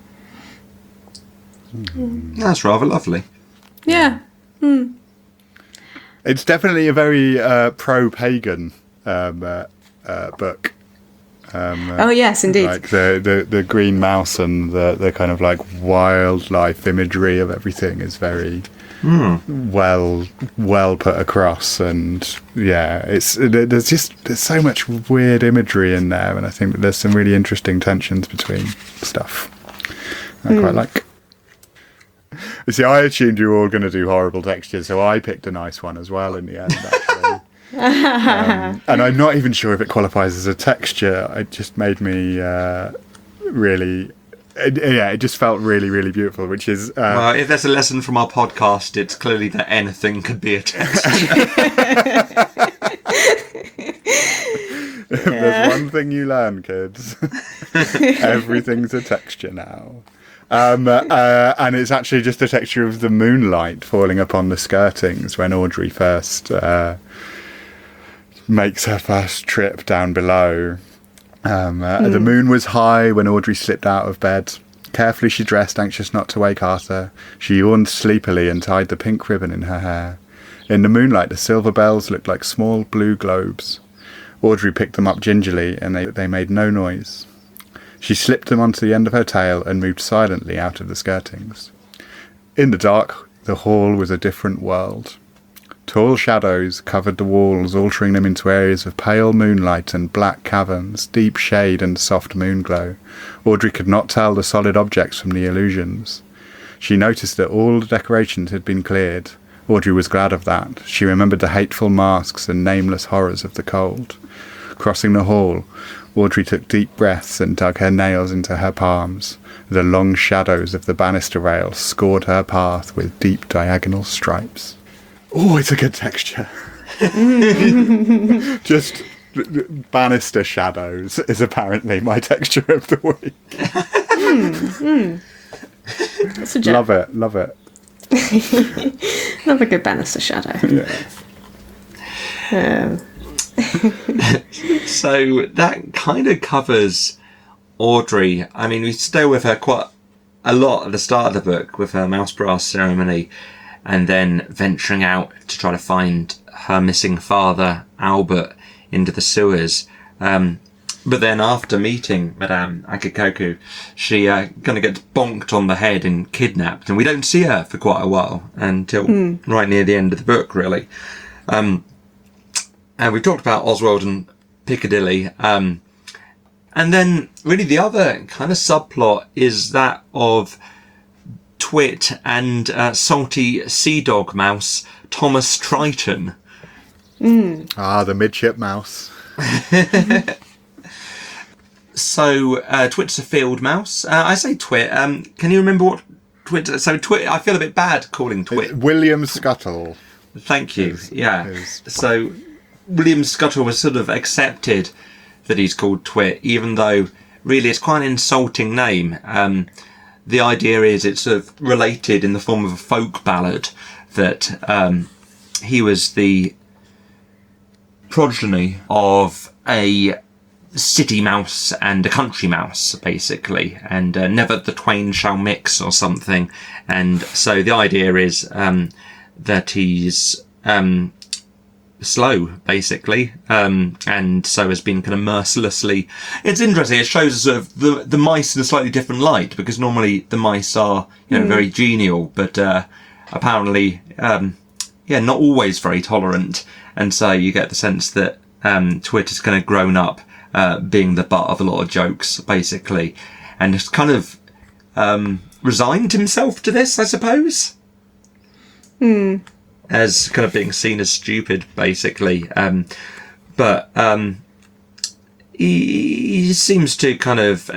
That's rather lovely. Yeah. It's definitely a very pro-pagan book. Oh yes, indeed. Like the green mouse and the kind of like wildlife imagery of everything is very well put across, and there's so much weird imagery in there, and I think that there's some really interesting tensions between stuff I quite like. You see, I assumed you were all going to do horrible textures, so I picked a nice one as well in the end, actually. And I'm not even sure if it qualifies as a texture. It just made me really... it just felt really, really beautiful, which is... well, if there's a lesson from our podcast, it's clearly that anything could be a texture. If there's one thing you learn, kids, everything's a texture now. And it's actually just the texture of the moonlight falling upon the skirtings when Audrey first makes her first trip down below. The moon was high when Audrey slipped out of bed. Carefully she dressed, anxious not to wake Arthur. She yawned sleepily and tied the pink ribbon in her hair. In the moonlight, the silver bells looked like small blue globes. Audrey picked them up gingerly, and they made no noise. She slipped them onto the end of her tail and moved silently out of the skirtings. In the dark, the hall was a different world. Tall shadows covered the walls, altering them into areas of pale moonlight and black caverns, deep shade and soft moonglow. Audrey could not tell the solid objects from the illusions. She noticed that all the decorations had been cleared. Audrey was glad of that. She remembered the hateful masks and nameless horrors of the cold. Crossing the hall, Audrey took deep breaths and dug her nails into her palms. The long shadows of the banister rail scored her path with deep diagonal stripes. Oh, it's a good texture. Just banister shadows is apparently my texture of the week. That's a joke. Love it. Love a good banister shadow. Yeah. So that kind of covers Audrey. I mean, we stay with her quite a lot at the start of the book with her mouse brass ceremony, and then venturing out to try to find her missing father, Albert, into the sewers. But then after meeting Madame Akikoku, she gonna get bonked on the head and kidnapped, and we don't see her for quite a while until right near the end of the book, really. And we've talked about Oswald and Piccadilly. And then really the other kind of subplot is that of Twit and salty sea dog mouse Thomas Triton. Ah, the midship mouse. So Twit's a field mouse. I say Twit. Can you remember what Twit? So Twit. I feel a bit bad calling Twit. William Scuttle. Thank you. Yeah. is- So William Scuttle was sort of accepted that he's called Twit, even though really it's quite an insulting name. The idea is it's sort of related in the form of a folk ballad that he was the progeny of a city mouse and a country mouse, basically, and never the twain shall mix or something. And so the idea is that he's slow, basically, and so has been kind of mercilessly. It's interesting. It shows us sort of the mice in a slightly different light, because normally the mice are, very genial, but apparently, not always very tolerant. And so you get the sense that Twit has kind of grown up being the butt of a lot of jokes, basically, and has kind of resigned himself to this, I suppose. As kind of being seen as stupid, basically. But he seems to kind of,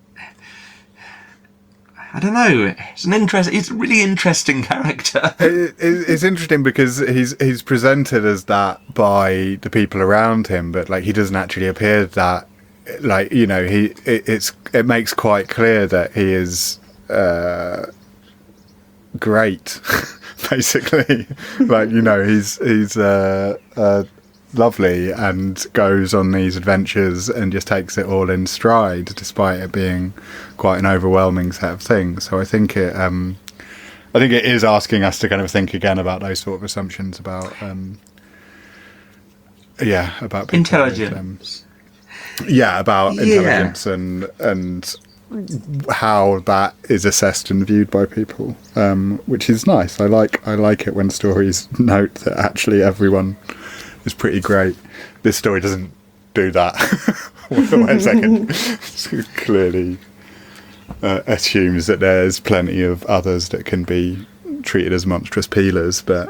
I don't know. He's a really interesting character. It's interesting because he's presented as that by the people around him, but like he doesn't actually appear that. Like, it makes quite clear that he is great. Basically, like, he's lovely and goes on these adventures and just takes it all in stride, despite it being quite an overwhelming set of things. So I think it is asking us to kind of think again about those sort of assumptions about about people Intelligence. About intelligence and how that is assessed and viewed by people, which is nice. I like it when stories note that actually everyone is pretty great. This story doesn't do that. Wait a second. It clearly assumes that there's plenty of others that can be treated as monstrous peelers, but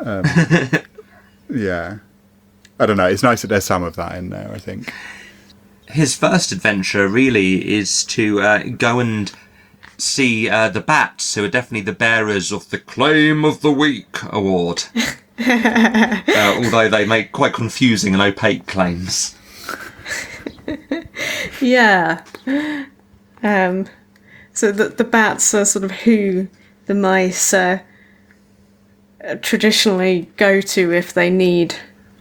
I don't know. It's nice that there's some of that in there, I think. His first adventure really is to go and see the bats, who are definitely the bearers of the Claim of the Week award. Although they make quite confusing and opaque claims. Yeah. So the bats are sort of who the mice traditionally go to if they need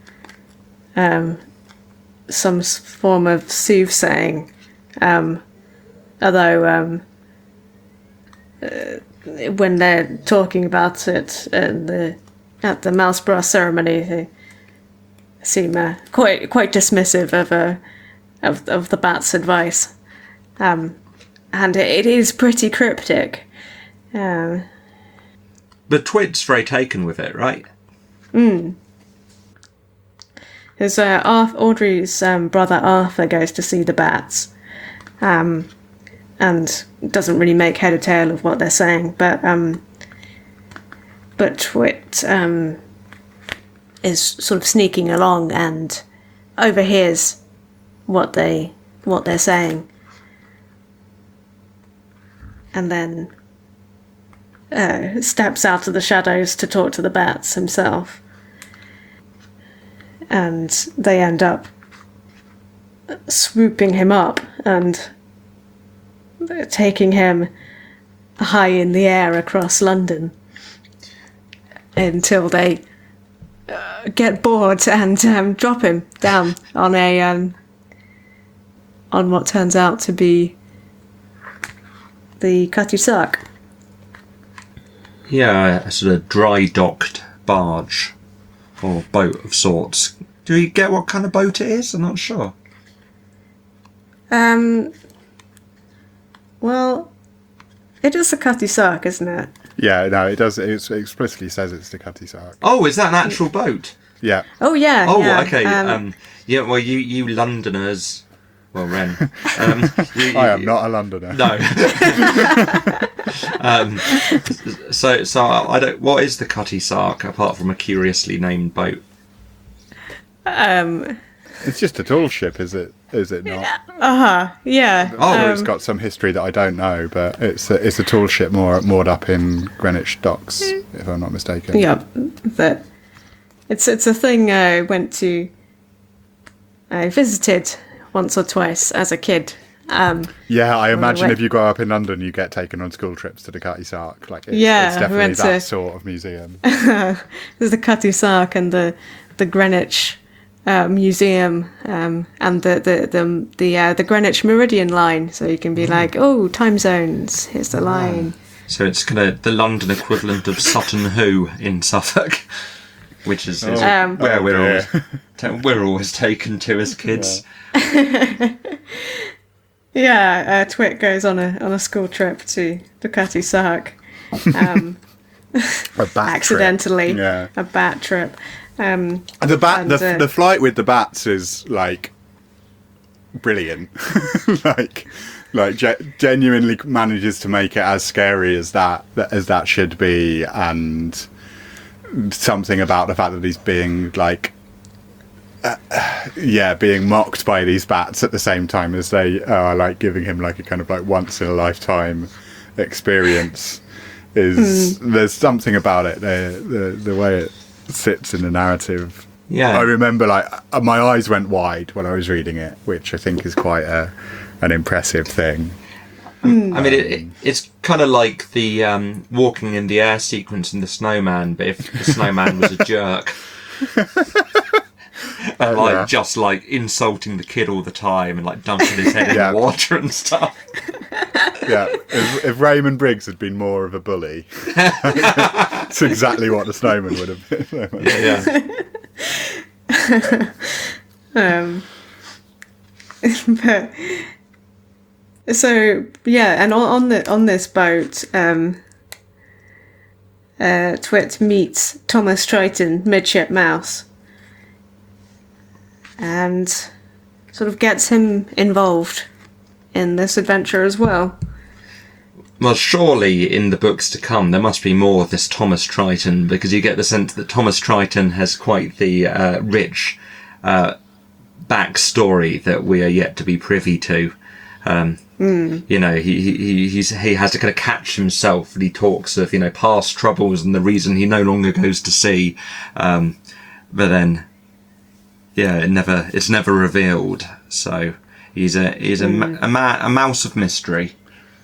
some form of soothsaying, although when they're talking about it at the mouse brass ceremony, seem quite dismissive of the bat's advice, and it is pretty cryptic. But Twit's very taken with it, right? Because Audrey's brother Arthur goes to see the bats, and doesn't really make head or tail of what they're saying, but Twit is sort of sneaking along and overhears what they're saying, and then steps out of the shadows to talk to the bats himself. And they end up swooping him up and taking him high in the air across London until they get bored and drop him down on on what turns out to be the Cutty Sark. Yeah, a sort of dry docked barge or boat of sorts. Do you get what kind of boat it is? I'm not sure. Well, it is the Cutty Sark, isn't it? Yeah, no, it does. It explicitly says it's the Cutty Sark. Oh, is that an actual boat? Yeah. Oh yeah. Oh, yeah. okay. Yeah. Well, you Londoners. Well, Ren. I am not a Londoner. No. So I don't. What is the Cutty Sark apart from a curiously named boat? It's just a tall ship, is it? Is it not? Yeah. Oh, It's got some history that I don't know, but it's a tall ship moored up in Greenwich Docks, if I'm not mistaken. Yeah, that it's a thing I visited once or twice as a kid. Yeah, I imagine went- if you grow up in London, you get taken on school trips to the Cutty Sark. Like, it's Yeah, we definitely went that to- sort of museum. There's the Cutty Sark and the Greenwich Museum, and the Greenwich Meridian line. So you can be like, oh, time zones. Here's the line. So it's kind of the London equivalent of Sutton Hoo in Suffolk, which is where we're always taken to as kids. Yeah, Twit goes on a school trip to the Cutty Sark. A bat Accidentally, trip. Yeah. a bat trip. The bat, the flight with the bats is like brilliant. Genuinely manages to make it as scary as that should be, and something about the fact that he's being like, being mocked by these bats at the same time as they are like giving him like a kind of like once in a lifetime experience. There's something about it, the way it sits in the narrative. Yeah. I remember like my eyes went wide when I was reading it, which I think is quite an impressive thing. I mean, it's kind of like the walking in the air sequence in The Snowman, but if the snowman was a jerk. And just like insulting the kid all the time and like dumping his head in the water and stuff. Yeah, if Raymond Briggs had been more of a bully, it's exactly what the snowman would have been. But so yeah, and on this boat, Twit meets Thomas Triton, midship mouse, and sort of gets him involved in this adventure as well. Well, surely in the books to come there must be more of this Thomas Triton, because you get the sense that Thomas Triton has quite the rich backstory that we are yet to be privy to. You know, he has to kind of catch himself, and he talks of, you know, past troubles and the reason he no longer goes to sea. But then, yeah, it's never revealed. So he's a mouse of mystery.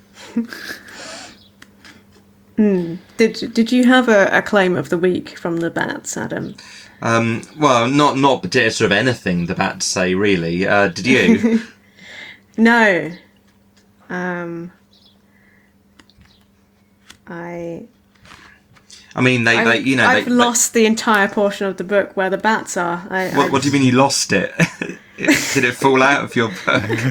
Did you have a claim of the week from the bats, Adam? Well, not particular sort of anything the bats say, really. Did you? No. I mean, I've lost the entire portion of the book where the bats are. What do you mean you lost it? Did it fall out of your book?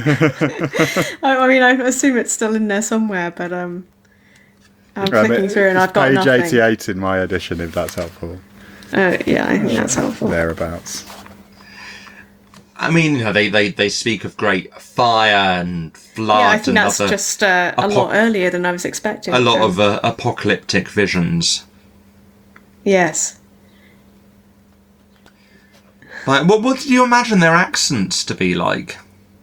I mean, I assume it's still in there somewhere, but I'm flicking through and I've got page nothing. 88 in my edition, if that's helpful. Yeah, I think that's helpful. Thereabouts. I mean, they speak of great fire and flood. Yeah, I think and that's just a lot earlier than I was expecting. A lot of apocalyptic visions. Yes. Like, what did you imagine their accents to be like?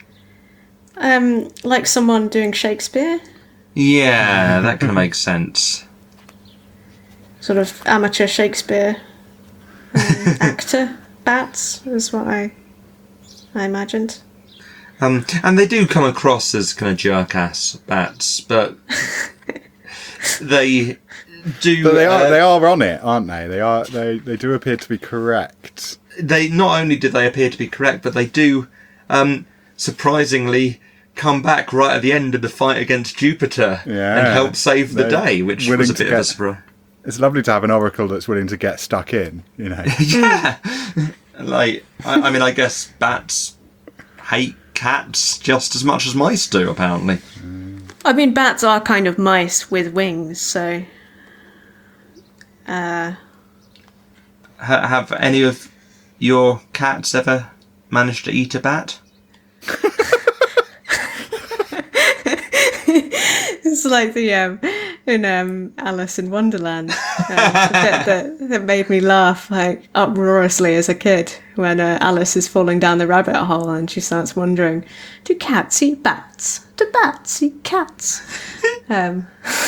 Like someone doing Shakespeare. Yeah, that kind of makes sense. Sort of amateur Shakespeare actor bats is what I imagined. And they do come across as kind of jerk-ass bats, but they do. But they are on it, aren't they? They do appear to be correct. They not only do they appear to be correct, but they do surprisingly come back right at the end of the fight against Jupiter and help save the day, which was a bit of a surprise. It's lovely to have an oracle that's willing to get stuck in, you know. Yeah. Like, I mean, I guess bats hate cats just as much as mice do, apparently. I mean, bats are kind of mice with wings, so... Have any of your cats ever managed to eat a bat? It's like the in Alice in Wonderland, the bit that made me laugh like uproariously as a kid when Alice is falling down the rabbit hole and she starts wondering, do cats eat bats? Do bats eat cats? No,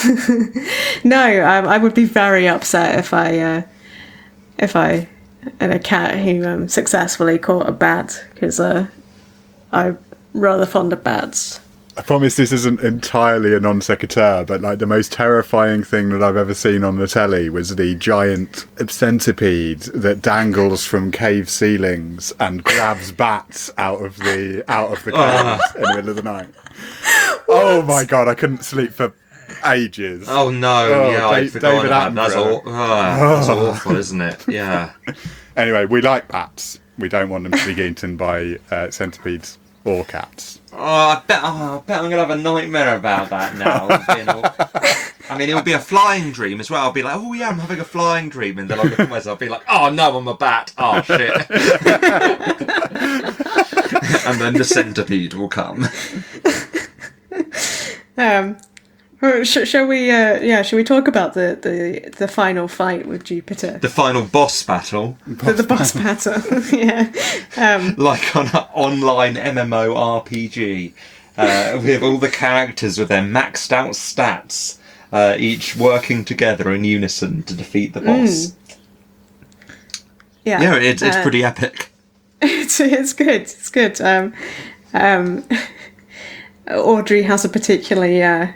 I would be very upset if I had a cat who successfully caught a bat, because I'm rather fond of bats. I promise this isn't entirely a non sequitur, but like the most terrifying thing that I've ever seen on the telly was the giant centipede that dangles from cave ceilings and grabs bats out of the caves in the middle of the night. Oh my god, I couldn't sleep for ages. Oh no, I'd forgotten David about that. That's awful, isn't it? Yeah. Anyway, we like bats. We don't want them to be eaten by centipedes or cats. I bet I'm going to have a nightmare about that now. I mean, it'll be a flying dream as well. I'll be like, oh yeah, I'm having a flying dream. And then I'll look at myself and be like, oh no, I'm a bat. Oh shit. And then the centipede will come. Shall we talk about the final fight with Jupiter? The final boss battle. The boss battle, yeah. Like on an online MMORPG, with all the characters with their maxed out stats, each working together in unison to defeat the boss. Yeah, it's pretty epic. It's good. It's good. Audrey has a particularly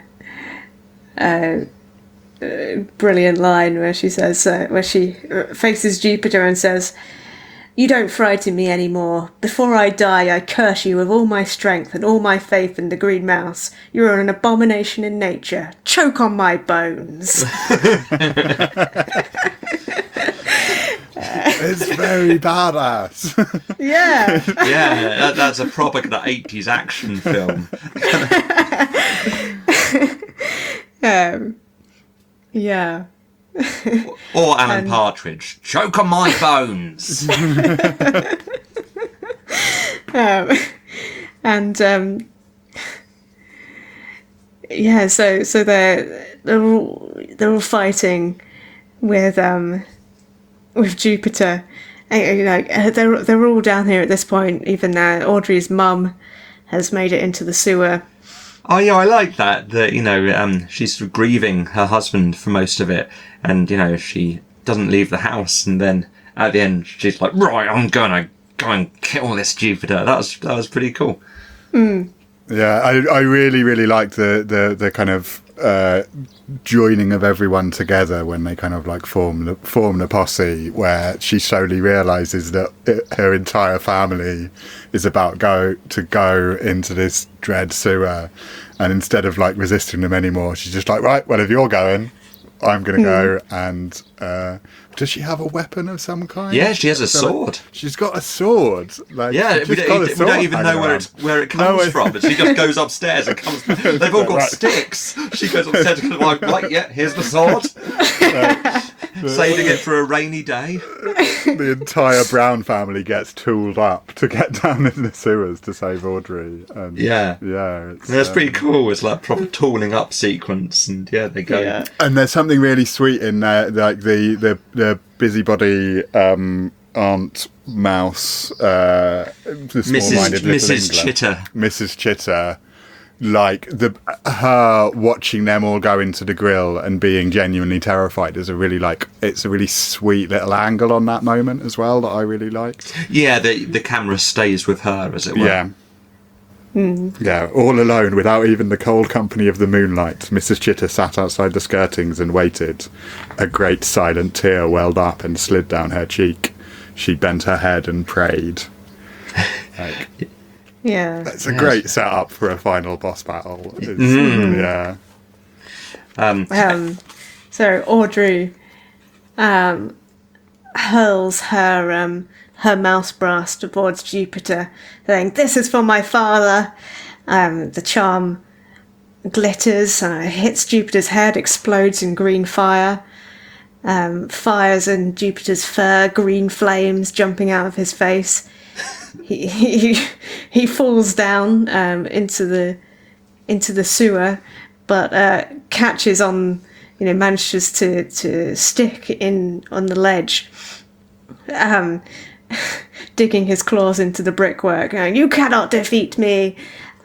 brilliant line where she says, where she faces Jupiter and says, "You don't frighten me anymore. Before I die, I curse you with all my strength and all my faith in the green mouse. You are an abomination in nature. Choke on my bones." It's very badass. Yeah. Yeah, that's a proper 80s action film. Yeah. Or Alan Partridge. Choke on my bones. Yeah, so they're all fighting with Jupiter. And, they're all down here at this point. Even Audrey's mum has made it into the sewer. Oh yeah, I like that. She's sort of grieving her husband for most of it, and she doesn't leave the house. And then at the end, she's like, "Right, I'm gonna go and kill this Jupiter." That was pretty cool. Mm. Yeah, I really, really liked the kind of joining of everyone together when they kind of like form the posse, where she slowly realises that her entire family is about to go into this dread sewer, and instead of like resisting them anymore, she's just like, right, well, if you're going, I'm going to go and... does she have a weapon of some kind? Yeah, she has a sword. She's got a sword. Like, Yeah, we don't even know where it comes from. But she just goes upstairs and comes. They've all got sticks. She goes upstairs and goes like, right, yeah, here's the sword. Saving it for a rainy day. The entire Brown family gets tooled up to get down in the sewers to save Audrey. And yeah. It's pretty cool. It's like a proper tooling up sequence, and they go. Yeah. And there's something really sweet in there, like the busybody Aunt Mouse, the small-minded little Mrs. Chitter. Mrs. Chitter, like her watching them all go into the grill and being genuinely terrified is it's a really sweet little angle on that moment as well that I really liked. Yeah, the camera stays with her, as it were. Yeah. Yeah, all alone without even the cold company of the moonlight, Mrs. Chitter sat outside the skirtings and waited. A great silent tear welled up and slid down her cheek. She bent her head and prayed. Yeah. It's a great setup for a final boss battle. Yeah. So Audrey hurls her mouse brass towards Jupiter, saying, "This is for my father." The charm glitters, hits Jupiter's head, explodes in green fire. Fires in Jupiter's fur, green flames jumping out of his face. He falls down into the sewer, but catches on, manages to stick on the ledge. Digging his claws into the brickwork, going, "You cannot defeat me!"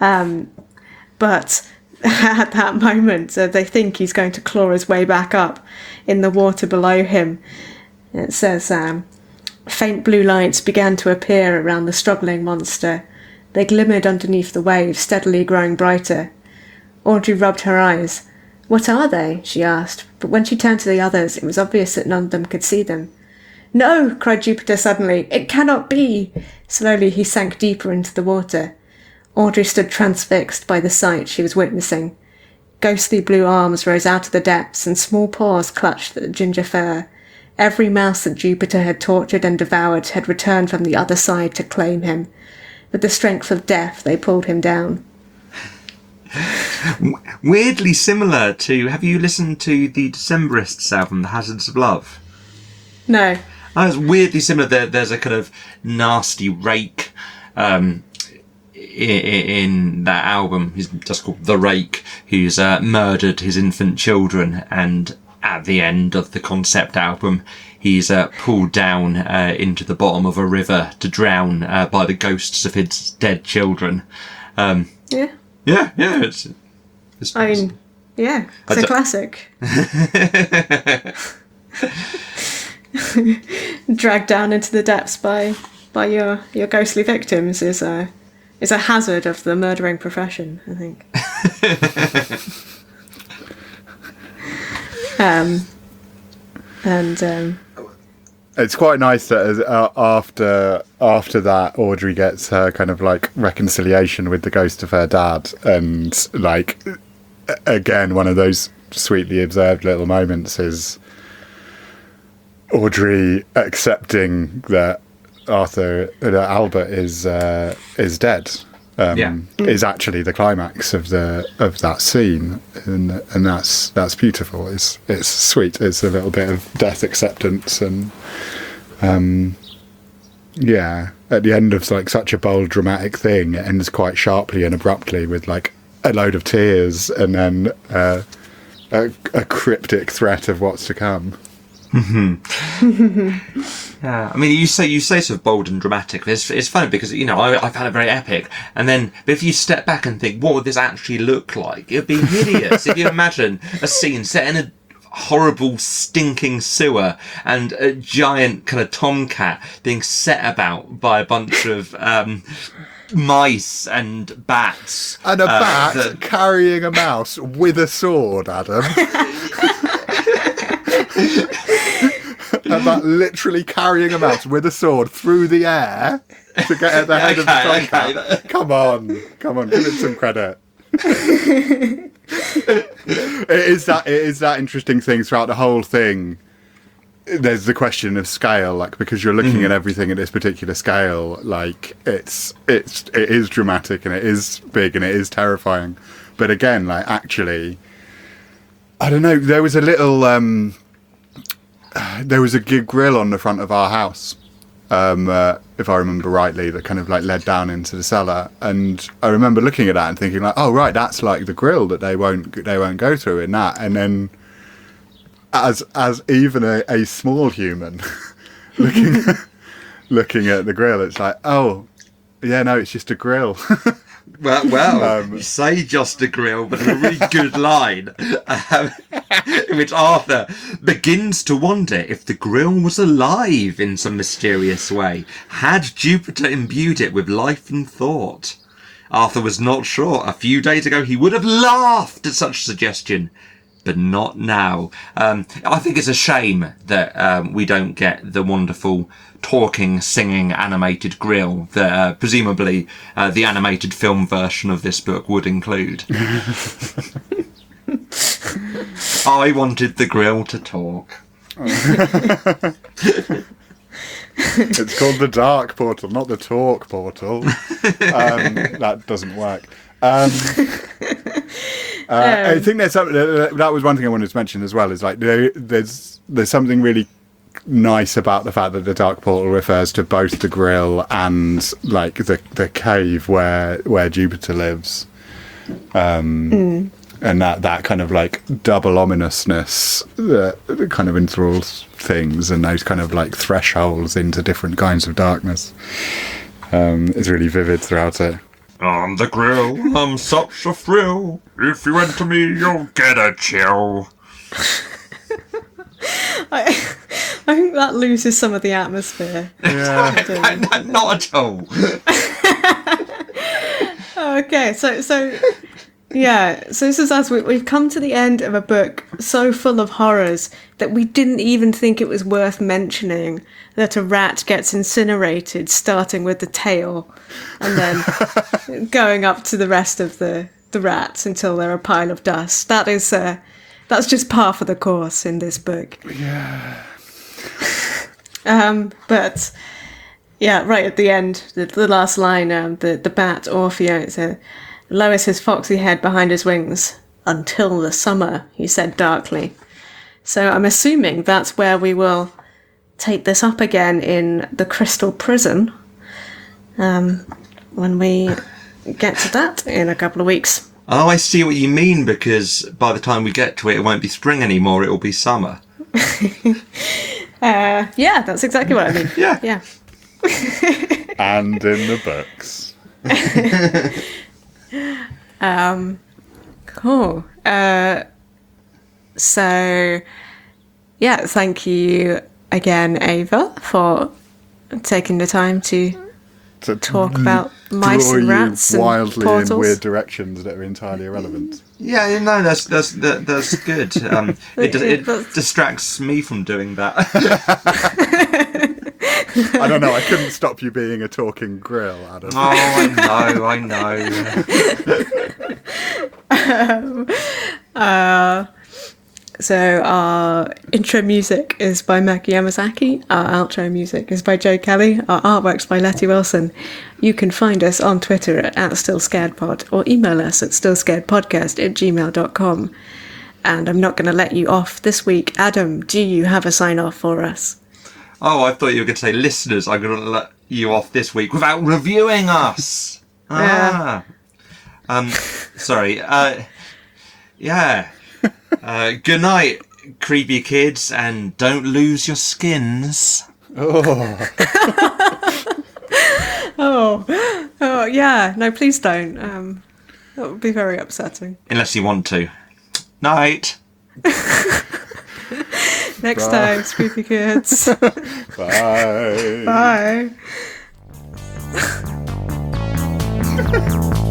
But at that moment, they think he's going to claw his way back up in the water below him. It says, faint blue lights began to appear around the struggling monster. They glimmered underneath the waves, steadily growing brighter. Audrey rubbed her eyes. "What are they?" she asked, but when she turned to the others, it was obvious that none of them could see them. "No!" cried Jupiter suddenly. "It cannot be!" Slowly he sank deeper into the water. Audrey stood transfixed by the sight she was witnessing. Ghostly blue arms rose out of the depths and small paws clutched at the ginger fur. Every mouse that Jupiter had tortured and devoured had returned from the other side to claim him. With the strength of death, they pulled him down. Weirdly similar to... Have you listened to the Decemberists album, The Hazards of Love? No. Oh, it's weirdly similar. There's a kind of nasty rake in that album. He's just called The Rake, who's murdered his infant children, and at the end of the concept album, he's pulled down into the bottom of a river to drown by the ghosts of his dead children. Yeah. Yeah. It's It's a classic. Dragged down into the depths by your ghostly victims is a hazard of the murdering profession, I think. It's quite nice that after that, Audrey gets her kind of like reconciliation with the ghost of her dad, and like again, one of those sweetly observed little moments is Audrey accepting that Albert is dead. Is actually the climax of that scene, and that's beautiful. It's sweet. It's a little bit of death acceptance, and at the end of like such a bold, dramatic thing, it ends quite sharply and abruptly with like a load of tears, and then a cryptic threat of what's to come. Yeah, I mean, you say sort of bold and dramatic. It's funny because I found it very epic, and then but if you step back and think, what would this actually look like? It'd be hideous. If you imagine a scene set in a horrible, stinking sewer and a giant kind of tomcat being set about by a bunch of mice and bats, and a bat carrying a mouse with a sword, Adam. And that literally carrying a mouse with a sword through the air to get at the head of the tomcat. Okay. Come on, give it some credit. It is that interesting thing throughout the whole thing. There's the question of scale, like, because you're looking at everything at this particular scale, like it is dramatic and it is big and it is terrifying. But again, like, actually, I don't know. There was a little, there was a grill on the front of our house, if I remember rightly, that kind of like led down into the cellar. And I remember looking at that and thinking, like, oh right, that's like the grill that they won't go through in that. And then, as even a small human looking at the grill, it's like, oh yeah, no, it's just a grill. Well, you say just a grill, but a really good line in which Arthur begins to wonder if the grill was alive in some mysterious way. Had Jupiter imbued it with life and thought? Arthur was not sure. A few days ago he would have laughed at such a suggestion, but not now. I think it's a shame that we don't get the wonderful talking, singing, animated grill that presumably the animated film version of this book would include. I wanted the grill to talk. It's called the Dark Portal, not the Talk Portal. That doesn't work. I think there's something that was one thing I wanted to mention as well. Is like there's something really nice about the fact that the Dark Portal refers to both the grill and like the cave where Jupiter lives, and that kind of like double ominousness that kind of enthralls things, and those kind of like thresholds into different kinds of darkness is really vivid throughout it. On the grill, I'm such a thrill. If you enter me, you'll get a chill. I think that loses some of the atmosphere. Yeah. Not at all. Okay, so this is us. We've come to the end of a book so full of horrors that we didn't even think it was worth mentioning that a rat gets incinerated, starting with the tail, and then going up to the rest of the rats until they're a pile of dust. That's just par for the course in this book. Yeah. But yeah, right at the end, the last line, the bat Orfeo, it's Lois his foxy head behind his wings. Until the summer, he said darkly. So I'm assuming that's where we will take this up again in the Crystal Prison, when we get to that in a couple of weeks. Oh, I see what you mean, because by the time we get to it, it won't be spring anymore, it will be summer. Yeah, that's exactly what I mean. Yeah. And in the books. Cool. So, yeah, thank you again, Ava, for taking the time to talk about mice and rats and wildly portals. in weird directions that are entirely irrelevant. Yeah, no, that's good. It distracts me from doing that. I don't know. I couldn't stop you being a talking grill, Adam. Oh, I know. So our intro music is by Maki Yamazaki. Our outro music is by Joe Kelly. Our artwork's by Letty Wilson. You can find us on Twitter at StillScaredPod or email us at stillscaredpodcast@gmail.com. And I'm not going to let you off this week. Adam, do you have a sign-off for us? Oh, I thought you were going to say listeners. I'm going to let you off this week without reviewing us. Sorry. Yeah. Good night, creepy kids, and don't lose your skins. Oh, yeah. No, please don't. That would be very upsetting. Unless you want to. Night. Next time, spooky kids. Bye. Bye.